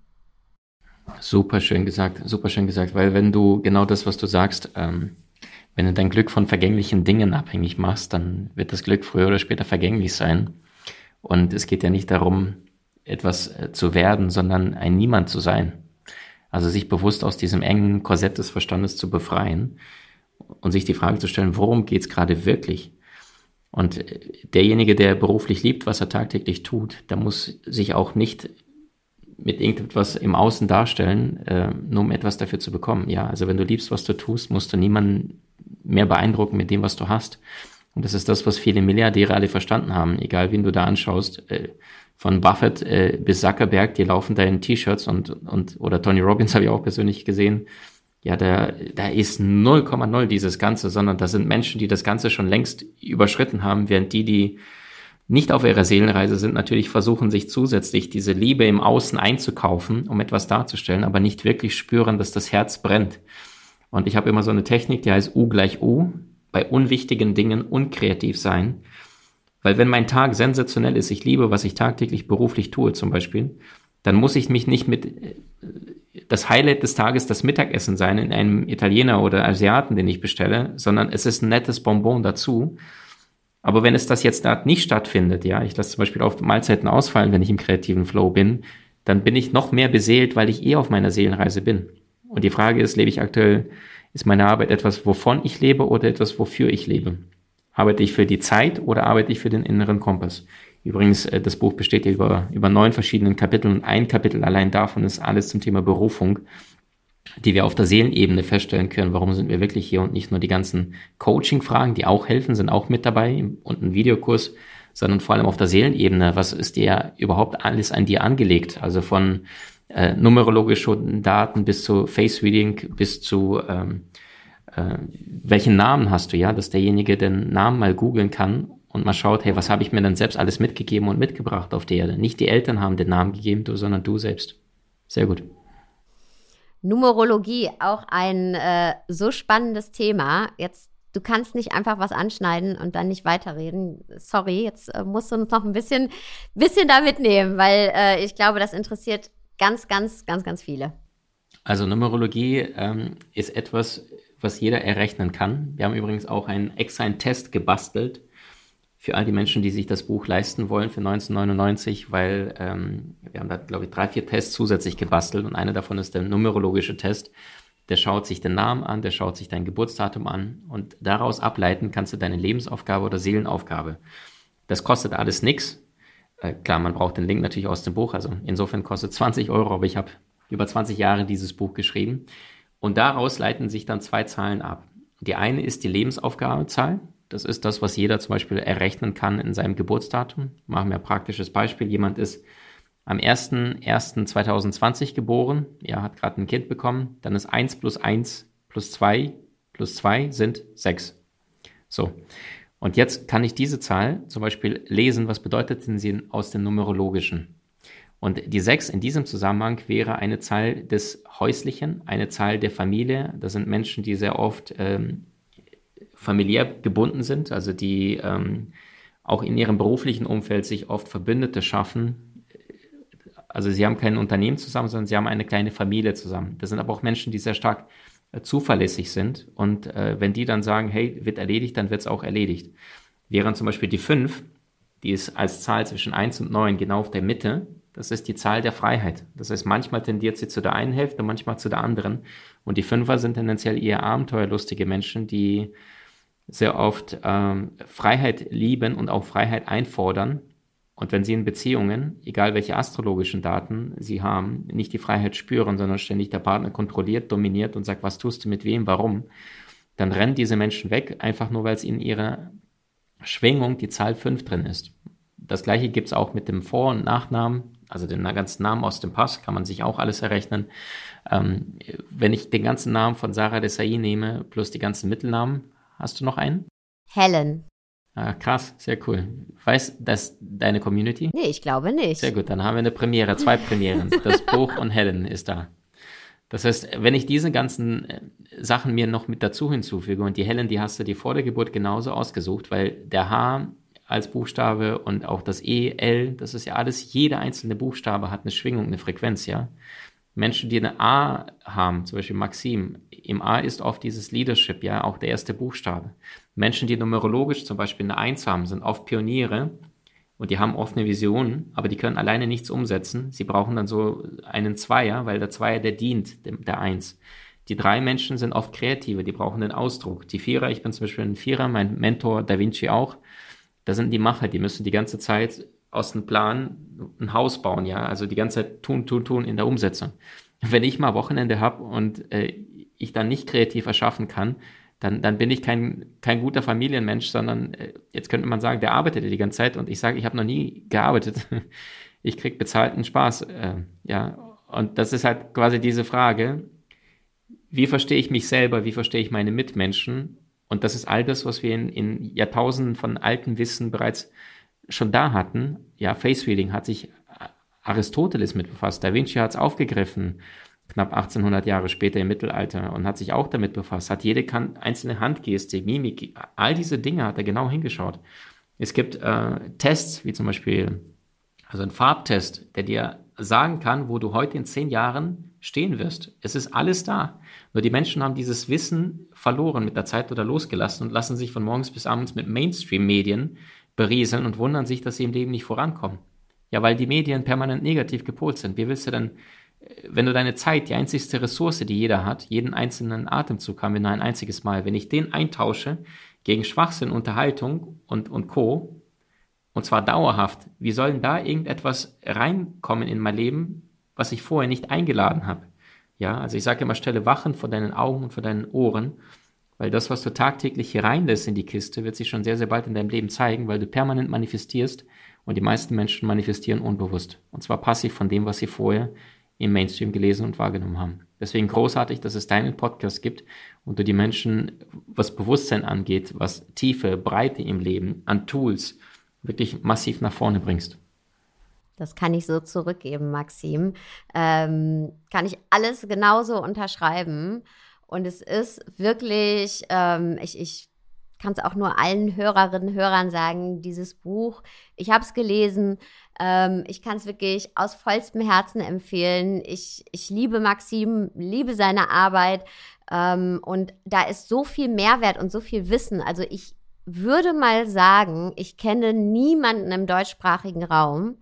Super schön gesagt, super schön gesagt, weil wenn du genau das, was du sagst, ähm, wenn du dein Glück von vergänglichen Dingen abhängig machst, dann wird das Glück früher oder später vergänglich sein. Und es geht ja nicht darum, etwas äh, zu werden, sondern ein Niemand zu sein. Also sich bewusst aus diesem engen Korsett des Verstandes zu befreien und sich die Frage zu stellen, worum geht's gerade wirklich? Und derjenige, der beruflich liebt, was er tagtäglich tut, der muss sich auch nicht mit irgendetwas im Außen darstellen, äh, nur um etwas dafür zu bekommen. Ja, also wenn du liebst, was du tust, musst du niemanden mehr beeindrucken mit dem, was du hast. Und das ist das, was viele Milliardäre alle verstanden haben. Egal, wen du da anschaust, äh, von Buffett äh, bis Zuckerberg, die laufen da in T-Shirts und, und oder Tony Robbins habe ich auch persönlich gesehen. Ja, da, da ist null Komma null dieses Ganze, sondern da sind Menschen, die das Ganze schon längst überschritten haben, während die, die nicht auf ihrer Seelenreise sind, natürlich versuchen, sich zusätzlich diese Liebe im Außen einzukaufen, um etwas darzustellen, aber nicht wirklich spüren, dass das Herz brennt. Und ich habe immer so eine Technik, die heißt U gleich U, bei unwichtigen Dingen unkreativ sein. Weil wenn mein Tag sensationell ist, ich liebe, was ich tagtäglich beruflich tue zum Beispiel, dann muss ich mich nicht mit das Highlight des Tages das Mittagessen sein in einem Italiener oder Asiaten, den ich bestelle, sondern es ist ein nettes Bonbon dazu. Aber wenn es das jetzt da nicht stattfindet, ja, ich lasse zum Beispiel auf Mahlzeiten ausfallen, wenn ich im kreativen Flow bin, dann bin ich noch mehr beseelt, weil ich eh auf meiner Seelenreise bin. Und die Frage ist, lebe ich aktuell, ist meine Arbeit etwas, wovon ich lebe oder etwas, wofür ich lebe? Arbeite ich für die Zeit oder arbeite ich für den inneren Kompass? Übrigens, das Buch besteht ja über, über neun verschiedenen Kapiteln und ein Kapitel allein davon ist alles zum Thema Berufung, die wir auf der Seelenebene feststellen können, warum sind wir wirklich hier und nicht nur die ganzen Coaching-Fragen, die auch helfen, sind auch mit dabei und ein Videokurs, sondern vor allem auf der Seelenebene, was ist dir überhaupt alles an dir angelegt, also von äh, numerologischen Daten bis zu Face-Reading, bis zu ähm, äh, welchen Namen hast du, ja, dass derjenige den Namen mal googeln kann und mal schaut, hey, was habe ich mir denn selbst alles mitgegeben und mitgebracht auf der Erde? Nicht die Eltern haben den Namen gegeben, du, sondern du selbst. Sehr gut. Numerologie, auch ein äh, so spannendes Thema. Jetzt, du kannst nicht einfach was anschneiden und dann nicht weiterreden. Sorry, jetzt äh, musst du uns noch ein bisschen, bisschen da mitnehmen, weil äh, ich glaube, das interessiert ganz, ganz, ganz, ganz viele. Also Numerologie ähm, ist etwas, was jeder errechnen kann. Wir haben übrigens auch einen extra einen Test gebastelt für all die Menschen, die sich das Buch leisten wollen für neunzehnhundertneunundneunzig, weil ähm, wir haben da, glaube ich, drei, vier Tests zusätzlich gebastelt und einer davon ist der numerologische Test. Der schaut sich den Namen an, der schaut sich dein Geburtsdatum an und daraus ableiten kannst du deine Lebensaufgabe oder Seelenaufgabe. Das kostet alles nichts. Äh, klar, man braucht den Link natürlich aus dem Buch, also insofern kostet zwanzig Euro, aber ich habe über zwanzig Jahre dieses Buch geschrieben und daraus leiten sich dann zwei Zahlen ab. Die eine ist die Lebensaufgabezahl. Das ist das, was jeder zum Beispiel errechnen kann in seinem Geburtsdatum. Machen wir ein praktisches Beispiel. Jemand ist am ersten ersten zweitausendzwanzig geboren, ja, hat gerade ein Kind bekommen, dann ist eins plus eins plus zwei plus zwei sind sechs. So, und jetzt kann ich diese Zahl zum Beispiel lesen, was bedeutet denn sie aus dem Numerologischen? Und die sechs in diesem Zusammenhang wäre eine Zahl des Häuslichen, eine Zahl der Familie. Das sind Menschen, die sehr oft ähm, familiär gebunden sind, also die ähm, auch in ihrem beruflichen Umfeld sich oft Verbündete schaffen. Also sie haben kein Unternehmen zusammen, sondern sie haben eine kleine Familie zusammen. Das sind aber auch Menschen, die sehr stark äh, zuverlässig sind. Und äh, wenn die dann sagen, hey, wird erledigt, dann wird es auch erledigt. Während zum Beispiel die fünf, die ist als Zahl zwischen eins und neun genau auf der Mitte, das ist die Zahl der Freiheit. Das heißt, manchmal tendiert sie zu der einen Hälfte, manchmal zu der anderen. Und die Fünfer sind tendenziell eher abenteuerlustige Menschen, die sehr oft ähm, Freiheit lieben und auch Freiheit einfordern. Und wenn sie in Beziehungen, egal welche astrologischen Daten sie haben, nicht die Freiheit spüren, sondern ständig der Partner kontrolliert, dominiert und sagt, was tust du mit wem, warum, dann rennen diese Menschen weg, einfach nur, weil es in ihrer Schwingung die Zahl fünf drin ist. Das gleiche gibt es auch mit dem Vor- und Nachnamen, also den ganzen Namen aus dem Pass, kann man sich auch alles errechnen. Ähm, wenn ich den ganzen Namen von Sarah Desai nehme, plus die ganzen Mittelnamen, hast du noch einen? Helen. Ah, krass, sehr cool. Weiß das deine Community? Nee, ich glaube nicht. Sehr gut, dann haben wir eine Premiere, zwei Premieren. Das Buch und Helen ist da. Das heißt, wenn ich diese ganzen Sachen mir noch mit dazu hinzufüge, und die Helen, die hast du dir vor der Geburt genauso ausgesucht, weil der H als Buchstabe und auch das E, L, das ist ja alles, jeder einzelne Buchstabe hat eine Schwingung, eine Frequenz, ja. Menschen, die eine A haben, zum Beispiel Maxim, im A ist oft dieses Leadership, ja, auch der erste Buchstabe. Menschen, die numerologisch zum Beispiel eine Eins haben, sind oft Pioniere und die haben oft eine Vision, aber die können alleine nichts umsetzen. Sie brauchen dann so einen Zweier, weil der Zweier, der dient, dem, der Eins. Die drei Menschen sind oft Kreative, die brauchen den Ausdruck. Die Vierer, ich bin zum Beispiel ein Vierer, mein Mentor Da Vinci auch, da sind die Macher, die müssen die ganze Zeit aus dem Plan ein Haus bauen, ja, also die ganze Zeit tun, tun, tun in der Umsetzung. Wenn ich mal Wochenende habe und äh, ich dann nicht kreativ erschaffen kann, dann, dann bin ich kein, kein guter Familienmensch, sondern äh, jetzt könnte man sagen, der arbeitet ja die ganze Zeit und ich sage, ich habe noch nie gearbeitet. Ich kriege bezahlten Spaß, äh, ja, und das ist halt quasi diese Frage, wie verstehe ich mich selber, wie verstehe ich meine Mitmenschen? Und das ist all das, was wir in, in Jahrtausenden von altem Wissen bereits schon da hatten. Ja, Face Reading hat sich Aristoteles mit befasst. Da Vinci hat es aufgegriffen, knapp achtzehnhundert Jahre später im Mittelalter, und hat sich auch damit befasst. Hat jede kan- einzelne Handgeste, Mimik, all diese Dinge hat er genau hingeschaut. Es gibt äh, Tests, wie zum Beispiel, also ein Farbtest, der dir sagen kann, wo du heute in zehn Jahren stehen wirst. Es ist alles da. Nur die Menschen haben dieses Wissen verloren mit der Zeit oder losgelassen und lassen sich von morgens bis abends mit Mainstream-Medien berieseln und wundern sich, dass sie im Leben nicht vorankommen. Ja, weil die Medien permanent negativ gepolt sind. Wie willst du denn, wenn du deine Zeit, die einzigste Ressource, die jeder hat, jeden einzelnen Atemzug haben wir nur ein einziges Mal, wenn ich den eintausche gegen Schwachsinn, Unterhaltung und, und Co., und zwar dauerhaft, wie soll denn da irgendetwas reinkommen in mein Leben, was ich vorher nicht eingeladen habe? Ja, also ich sage immer, stelle Wachen vor deinen Augen und vor deinen Ohren, weil das, was du tagtäglich hier reinlässt in die Kiste, wird sich schon sehr, sehr bald in deinem Leben zeigen, weil du permanent manifestierst, und die meisten Menschen manifestieren unbewusst. Und zwar passiv von dem, was sie vorher im Mainstream gelesen und wahrgenommen haben. Deswegen großartig, dass es deinen Podcast gibt und du die Menschen, was Bewusstsein angeht, was Tiefe, Breite im Leben, an Tools, wirklich massiv nach vorne bringst. Das kann ich so zurückgeben, Maxim. Ähm, kann ich alles genauso unterschreiben. Und es ist wirklich, ähm, ich, ich kann es auch nur allen Hörerinnen und Hörern sagen, dieses Buch, ich habe es gelesen, ähm, ich kann es wirklich aus vollstem Herzen empfehlen. Ich, ich liebe Maxim, liebe seine Arbeit, ähm, und da ist so viel Mehrwert und so viel Wissen. Also ich würde mal sagen, ich kenne niemanden im deutschsprachigen Raum,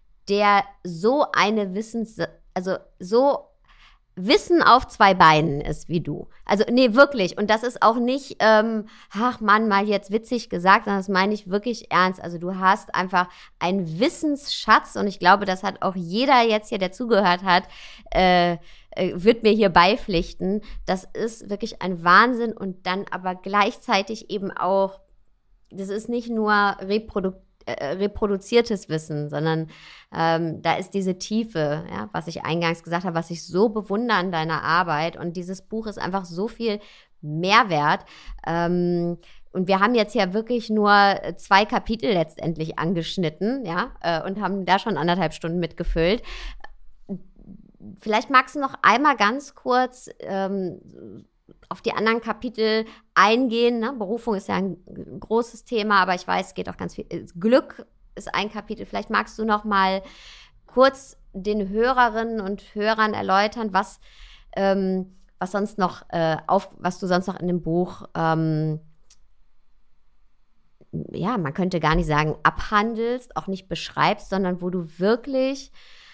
der so eine Wissens, also so Wissen auf zwei Beinen ist wie du. Also nee, wirklich. Und das ist auch nicht, ähm, ach Mann, mal jetzt witzig gesagt, sondern das meine ich wirklich ernst. Also du hast einfach einen Wissensschatz, und ich glaube, das hat auch jeder jetzt hier, der zugehört hat, äh, äh, wird mir hier beipflichten. Das ist wirklich ein Wahnsinn, und dann aber gleichzeitig eben auch das ist nicht nur reprodu äh, reproduziertes Wissen, sondern ähm, da ist diese Tiefe, ja, was ich eingangs gesagt habe, was ich so bewundere an deiner Arbeit. Und dieses Buch ist einfach so viel Mehrwert. Ähm, und wir haben jetzt ja wirklich nur zwei Kapitel letztendlich angeschnitten, ja, äh, und haben da schon anderthalb Stunden mitgefüllt. Vielleicht magst du noch einmal ganz kurz ähm, auf die anderen Kapitel eingehen. Ne? Berufung ist ja ein großes Thema, aber ich weiß, es geht auch ganz viel. Glück ist ein Kapitel. Vielleicht magst du noch mal kurz den Hörerinnen und Hörern erläutern, was, ähm, was sonst noch äh, auf, was du sonst noch in dem Buch, ähm, ja, man könnte gar nicht sagen, abhandelst, auch nicht beschreibst, sondern wo du wirklich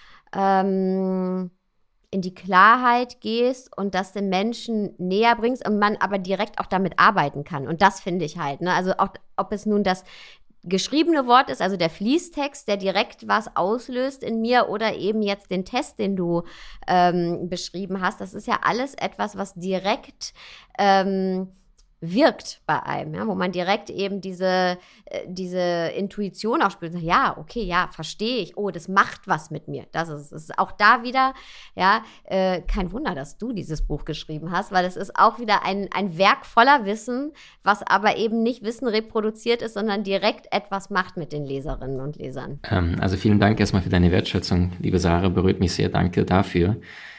ähm, in die Klarheit gehst und das den Menschen näher bringst und man aber direkt auch damit arbeiten kann. Und das finde ich halt, ne? Also auch, ob es nun das geschriebene Wort ist, also der Fließtext, der direkt was auslöst in mir oder eben jetzt den Test, den du ähm, beschrieben hast, das ist ja alles etwas, was direkt ähm, wirkt bei einem, ja, wo man direkt eben diese, äh, diese Intuition auch spürt. Ja, okay, ja, verstehe ich. Oh, das macht was mit mir. Das ist, das ist auch da wieder, ja, äh, kein Wunder, dass du dieses Buch geschrieben hast, weil es ist auch wieder ein, ein Werk voller Wissen, was aber eben nicht Wissen reproduziert ist, sondern direkt etwas macht mit den Leserinnen und Lesern. Ähm, also vielen Dank erstmal für deine Wertschätzung, liebe Sarah, berührt mich sehr. Danke dafür.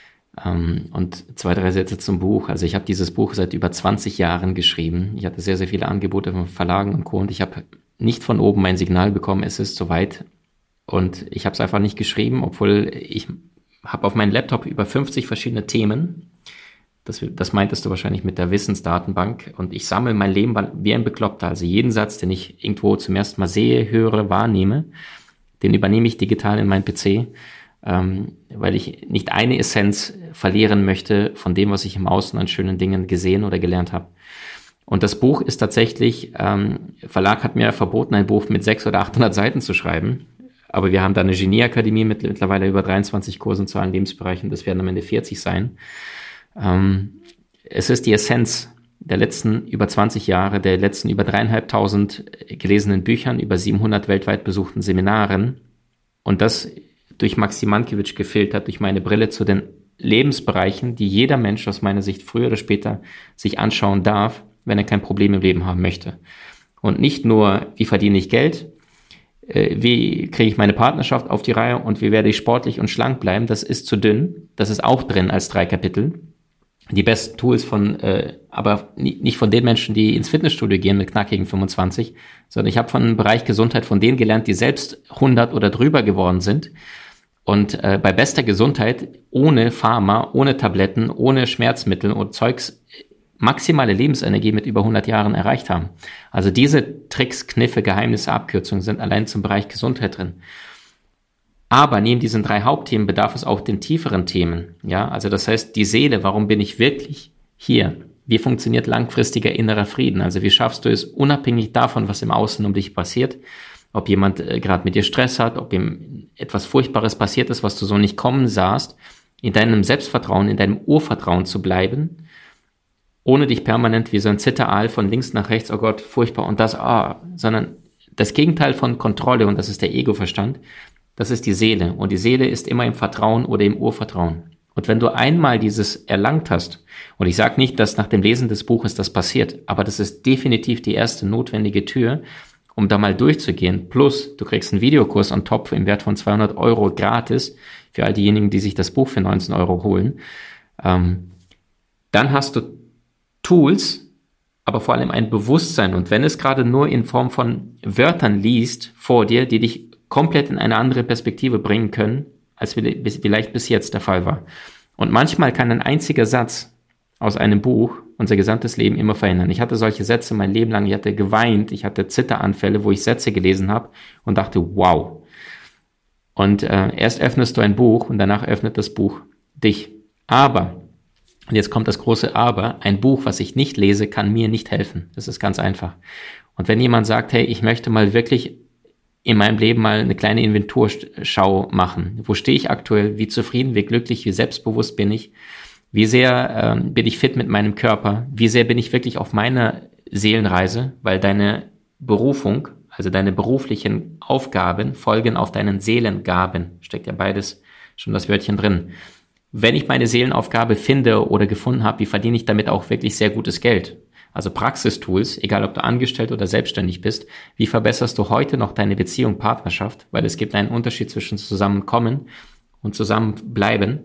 Um, und zwei, drei Sätze zum Buch. Also ich habe dieses Buch seit über zwanzig Jahren geschrieben. Ich hatte sehr, sehr viele Angebote von Verlagen und Co. Und ich habe nicht von oben mein Signal bekommen, es ist soweit. Und ich habe es einfach nicht geschrieben, obwohl ich habe auf meinem Laptop über fünfzig verschiedene Themen. Das, das meintest du wahrscheinlich mit der Wissensdatenbank. Und ich sammle mein Leben wie ein Bekloppter. Also jeden Satz, den ich irgendwo zum ersten Mal sehe, höre, wahrnehme, den übernehme ich digital in meinen P C. Ähm, weil ich nicht eine Essenz verlieren möchte von dem, was ich im Außen an schönen Dingen gesehen oder gelernt habe. Und das Buch ist tatsächlich, ähm, Verlag hat mir verboten, ein Buch mit sechshundert oder achthundert Seiten zu schreiben, aber wir haben da eine Genieakademie mit mittlerweile über dreiundzwanzig Kursen zu allen Lebensbereichen, das werden am Ende vierzig sein. Ähm, es ist die Essenz der letzten über zwanzig Jahre, der letzten über dreieinhalbtausend gelesenen Büchern, über siebenhundert weltweit besuchten Seminaren und das durch Maxim Mankiewicz gefiltert, durch meine Brille zu den Lebensbereichen, die jeder Mensch aus meiner Sicht früher oder später sich anschauen darf, wenn er kein Problem im Leben haben möchte. Und nicht nur, wie verdiene ich Geld, äh, wie kriege ich meine Partnerschaft auf die Reihe und wie werde ich sportlich und schlank bleiben, das ist zu dünn. Das ist auch drin als drei Kapitel. Die besten Tools von, äh, aber nicht von den Menschen, die ins Fitnessstudio gehen mit knackigen fünfundzwanzig, sondern ich habe von dem Bereich Gesundheit von denen gelernt, die selbst hundert oder drüber geworden sind. Und äh, bei bester Gesundheit, ohne Pharma, ohne Tabletten, ohne Schmerzmittel und Zeugs, maximale Lebensenergie mit über hundert Jahren erreicht haben. Also diese Tricks, Kniffe, Geheimnisse, Abkürzungen sind allein zum Bereich Gesundheit drin. Aber neben diesen drei Hauptthemen bedarf es auch den tieferen Themen. Ja, also das heißt, die Seele, warum bin ich wirklich hier? Wie funktioniert langfristiger innerer Frieden? Also wie schaffst du es, unabhängig davon, was im Außen um dich passiert, ob jemand äh, gerade mit dir Stress hat, ob ihm etwas Furchtbares passiert ist, was du so nicht kommen sahst, in deinem Selbstvertrauen, in deinem Urvertrauen zu bleiben, ohne dich permanent wie so ein Zitteraal von links nach rechts, oh Gott, furchtbar und das, ah, sondern das Gegenteil von Kontrolle, und das ist der Ego-Verstand, das ist die Seele. Und die Seele ist immer im Vertrauen oder im Urvertrauen. Und wenn du einmal dieses erlangt hast, und ich sage nicht, dass nach dem Lesen des Buches das passiert, aber das ist definitiv die erste notwendige Tür, um da mal durchzugehen. Plus, du kriegst einen Videokurs on top im Wert von zweihundert Euro gratis für all diejenigen, die sich das Buch für neunzehn Euro holen. Ähm, dann hast du Tools, aber vor allem ein Bewusstsein. Und wenn es gerade nur in Form von Wörtern liest vor dir, die dich komplett in eine andere Perspektive bringen können, als vielleicht bis jetzt der Fall war. Und manchmal kann ein einziger Satz aus einem Buch unser gesamtes Leben immer verändern. Ich hatte solche Sätze mein Leben lang, ich hatte geweint, ich hatte Zitteranfälle, wo ich Sätze gelesen habe und dachte, wow. Und äh, erst öffnest du ein Buch und danach öffnet das Buch dich. Aber, und jetzt kommt das große Aber, ein Buch, was ich nicht lese, kann mir nicht helfen. Das ist ganz einfach. Und wenn jemand sagt, hey, ich möchte mal wirklich in meinem Leben mal eine kleine Inventurschau machen. Wo stehe ich aktuell? Wie zufrieden, wie glücklich, wie selbstbewusst bin ich? Wie sehr ähm, bin ich fit mit meinem Körper? Wie sehr bin ich wirklich auf meiner Seelenreise? Weil deine Berufung, also deine beruflichen Aufgaben, folgen auf deinen Seelengaben. Steckt ja beides schon das Wörtchen drin. Wenn ich meine Seelenaufgabe finde oder gefunden habe, wie verdiene ich damit auch wirklich sehr gutes Geld? Also Praxistools, egal ob du angestellt oder selbstständig bist, wie verbesserst du heute noch deine Beziehung, Partnerschaft? Weil es gibt einen Unterschied zwischen Zusammenkommen und Zusammenbleiben.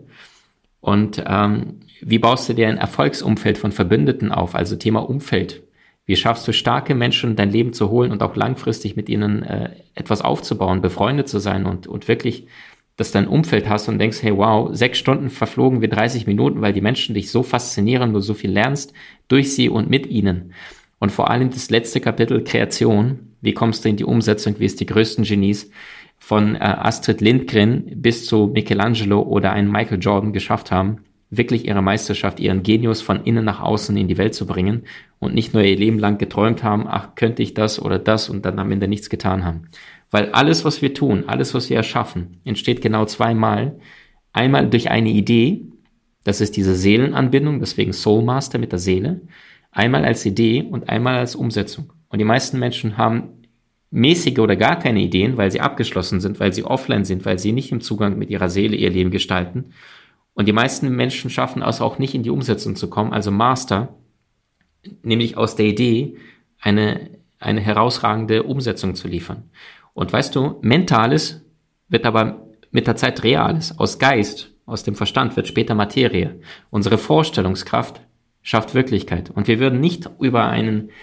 Und ähm, wie baust du dir ein Erfolgsumfeld von Verbündeten auf? Also Thema Umfeld. Wie schaffst du starke Menschen in dein Leben zu holen und auch langfristig mit ihnen äh, etwas aufzubauen, befreundet zu sein und, und wirklich, dass du ein Umfeld hast und denkst, hey wow, sechs Stunden verflogen wie dreißig Minuten, weil die Menschen dich so faszinieren, du so viel lernst durch sie und mit ihnen. Und vor allem das letzte Kapitel, Kreation. Wie kommst du in die Umsetzung, wie es die größten Genies von äh, Astrid Lindgren bis zu Michelangelo oder einen Michael Jordan geschafft haben, wirklich ihre Meisterschaft, ihren Genius von innen nach außen in die Welt zu bringen und nicht nur ihr Leben lang geträumt haben, ach, könnte ich das oder das und dann am Ende nichts getan haben. Weil alles, was wir tun, alles, was wir erschaffen, entsteht genau zweimal. Einmal durch eine Idee, das ist diese Seelenanbindung, deswegen Soul Master mit der Seele. Einmal als Idee und einmal als Umsetzung. Und die meisten Menschen haben mäßige oder gar keine Ideen, weil sie abgeschlossen sind, weil sie offline sind, weil sie nicht im Zugang mit ihrer Seele ihr Leben gestalten. Und die meisten Menschen schaffen es auch nicht in die Umsetzung zu kommen, also Master, nämlich aus der Idee eine, eine herausragende Umsetzung zu liefern. Und weißt du, Mentales wird aber mit der Zeit Reales. Aus Geist, aus dem Verstand wird später Materie. Unsere Vorstellungskraft schafft Wirklichkeit. Und wir würden nicht über einen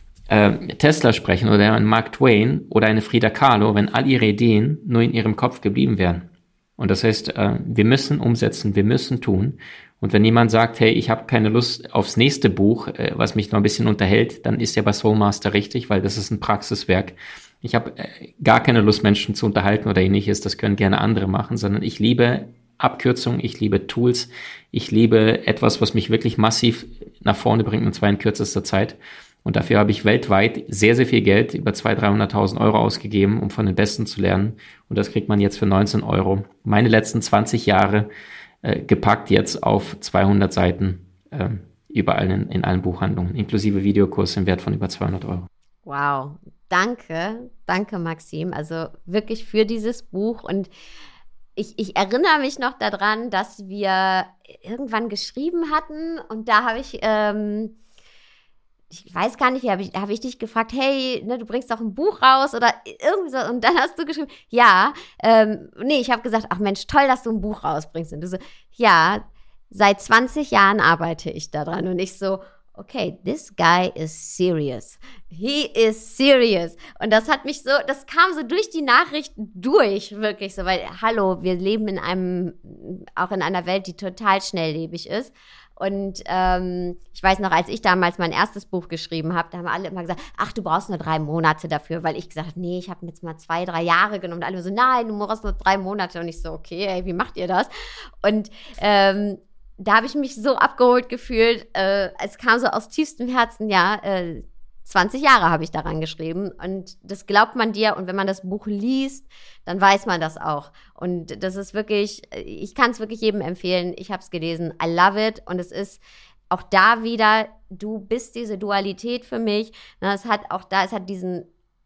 äh, Tesla sprechen oder einen Mark Twain oder eine Frida Kahlo, wenn all ihre Ideen nur in ihrem Kopf geblieben wären. Und das heißt, äh, wir müssen umsetzen, wir müssen tun. Und wenn jemand sagt, hey, ich habe keine Lust aufs nächste Buch, äh, was mich noch ein bisschen unterhält, dann ist ja bei Soul Master richtig, weil das ist ein Praxiswerk. Ich habe äh, gar keine Lust, Menschen zu unterhalten oder ähnliches, das können gerne andere machen, sondern ich liebe Abkürzungen, ich liebe Tools, ich liebe etwas, was mich wirklich massiv nach vorne bringt, und zwar in kürzester Zeit. Und dafür habe ich weltweit sehr, sehr viel Geld, über zweihunderttausend, dreihunderttausend Euro ausgegeben, um von den Besten zu lernen. Und das kriegt man jetzt für neunzehn Euro. Meine letzten zwanzig Jahre äh, gepackt jetzt auf zweihundert Seiten, äh, überall in, in allen Buchhandlungen, inklusive Videokurs im Wert von über zweihundert Euro. Wow, danke, danke Maxim, also wirklich für dieses Buch. Und ich, ich erinnere mich noch daran, dass wir irgendwann geschrieben hatten und da habe ich, ähm, ich weiß gar nicht, habe ich, hab ich dich gefragt, hey, ne, du bringst doch ein Buch raus oder irgendwie so, und dann hast du geschrieben, ja, ähm, nee, ich habe gesagt, ach Mensch, toll, dass du ein Buch rausbringst. Und du so, ja, seit zwanzig Jahren arbeite ich daran. Und ich so, okay, this guy is serious. He is serious. Und das hat mich so, das kam so durch die Nachrichten durch, wirklich so, weil, hallo, wir leben in einem, auch in einer Welt, die total schnelllebig ist. Und ähm, ich weiß noch, als ich damals mein erstes Buch geschrieben habe, da haben alle immer gesagt, ach, du brauchst nur drei Monate dafür, weil ich gesagt habe, nee, ich habe jetzt mal zwei, drei Jahre genommen. Und alle so, nein, du brauchst nur drei Monate. Und ich so, okay, ey, wie macht ihr das? Und ähm, da habe ich mich so abgeholt gefühlt. Äh, es kam so aus tiefstem Herzen, ja, äh, zwanzig Jahre habe ich daran geschrieben. Und das glaubt man dir. Und wenn man das Buch liest, dann weiß man das auch. Und das ist wirklich, ich kann es wirklich jedem empfehlen. Ich habe es gelesen. I love it. Und es ist auch da wieder, du bist diese Dualität für mich. Es hat auch da, es hat diesen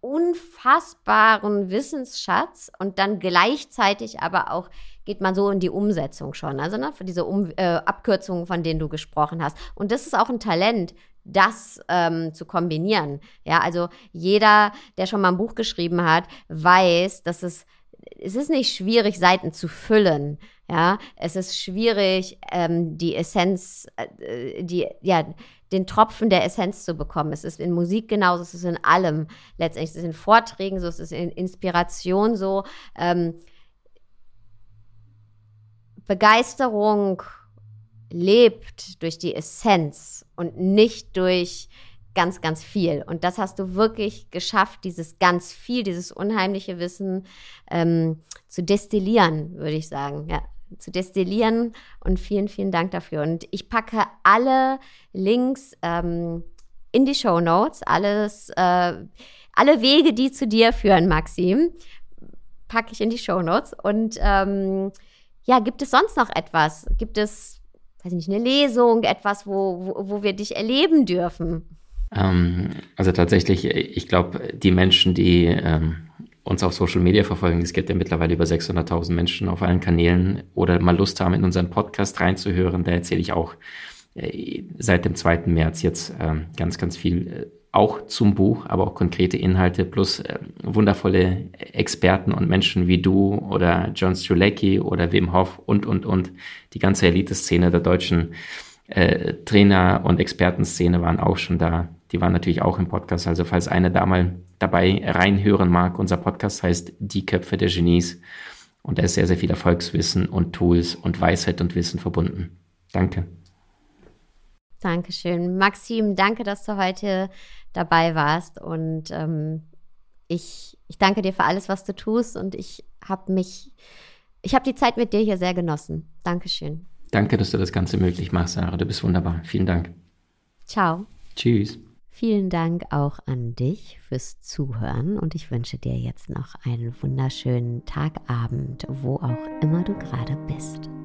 unfassbaren Wissensschatz und dann gleichzeitig aber auch geht man so in die Umsetzung schon. Also ne, für diese um, äh, Abkürzungen, von denen du gesprochen hast. Und das ist auch ein Talent, das ähm, zu kombinieren. Ja, also jeder, der schon mal ein Buch geschrieben hat, weiß, dass es, es ist nicht schwierig, Seiten zu füllen. Ja, es ist schwierig, ähm, die Essenz, äh, die, ja, den Tropfen der Essenz zu bekommen. Es ist in Musik genauso, es ist in allem letztendlich. Es ist in Vorträgen so, es ist in Inspiration so. Ähm, Begeisterung lebt durch die Essenz und nicht durch ganz, ganz viel. Und das hast du wirklich geschafft, dieses ganz viel, dieses unheimliche Wissen ähm, zu destillieren, würde ich sagen. Ja, zu destillieren und vielen, vielen Dank dafür. Und ich packe alle Links ähm, in die Shownotes, alles, äh, alle Wege, die zu dir führen, Maxim, packe ich in die Shownotes. Und ähm, ja, gibt es sonst noch etwas? Gibt es, weiß nicht, eine Lesung, etwas, wo, wo, wo wir dich erleben dürfen? Ähm, also tatsächlich, ich glaube, die Menschen, die ähm, uns auf Social Media verfolgen, es gibt ja mittlerweile über sechshunderttausend Menschen auf allen Kanälen, oder mal Lust haben, in unseren Podcast reinzuhören, da erzähle ich auch äh, seit dem zweiten März jetzt ähm, ganz, ganz viel, äh, auch zum Buch, aber auch konkrete Inhalte, plus äh, wundervolle Experten und Menschen wie du oder John Strzelecki oder Wim Hof und, und, und. Die ganze Elite-Szene der deutschen äh, Trainer- und Expertenszene waren auch schon da. Die waren natürlich auch im Podcast. Also falls einer da mal dabei reinhören mag, unser Podcast heißt Die Köpfe der Genies. Und da ist sehr, sehr viel Erfolgswissen und Tools und Weisheit und Wissen verbunden. Danke. Dankeschön. Maxim, danke, dass du heute dabei warst. Und ähm, ich, ich danke dir für alles, was du tust. Und ich habe mich, ich habe die Zeit mit dir hier sehr genossen. Dankeschön. Danke, dass du das Ganze möglich machst, Sarah. Du bist wunderbar. Vielen Dank. Ciao. Tschüss. Vielen Dank auch an dich fürs Zuhören und ich wünsche dir jetzt noch einen wunderschönen Tagabend, wo auch immer du gerade bist.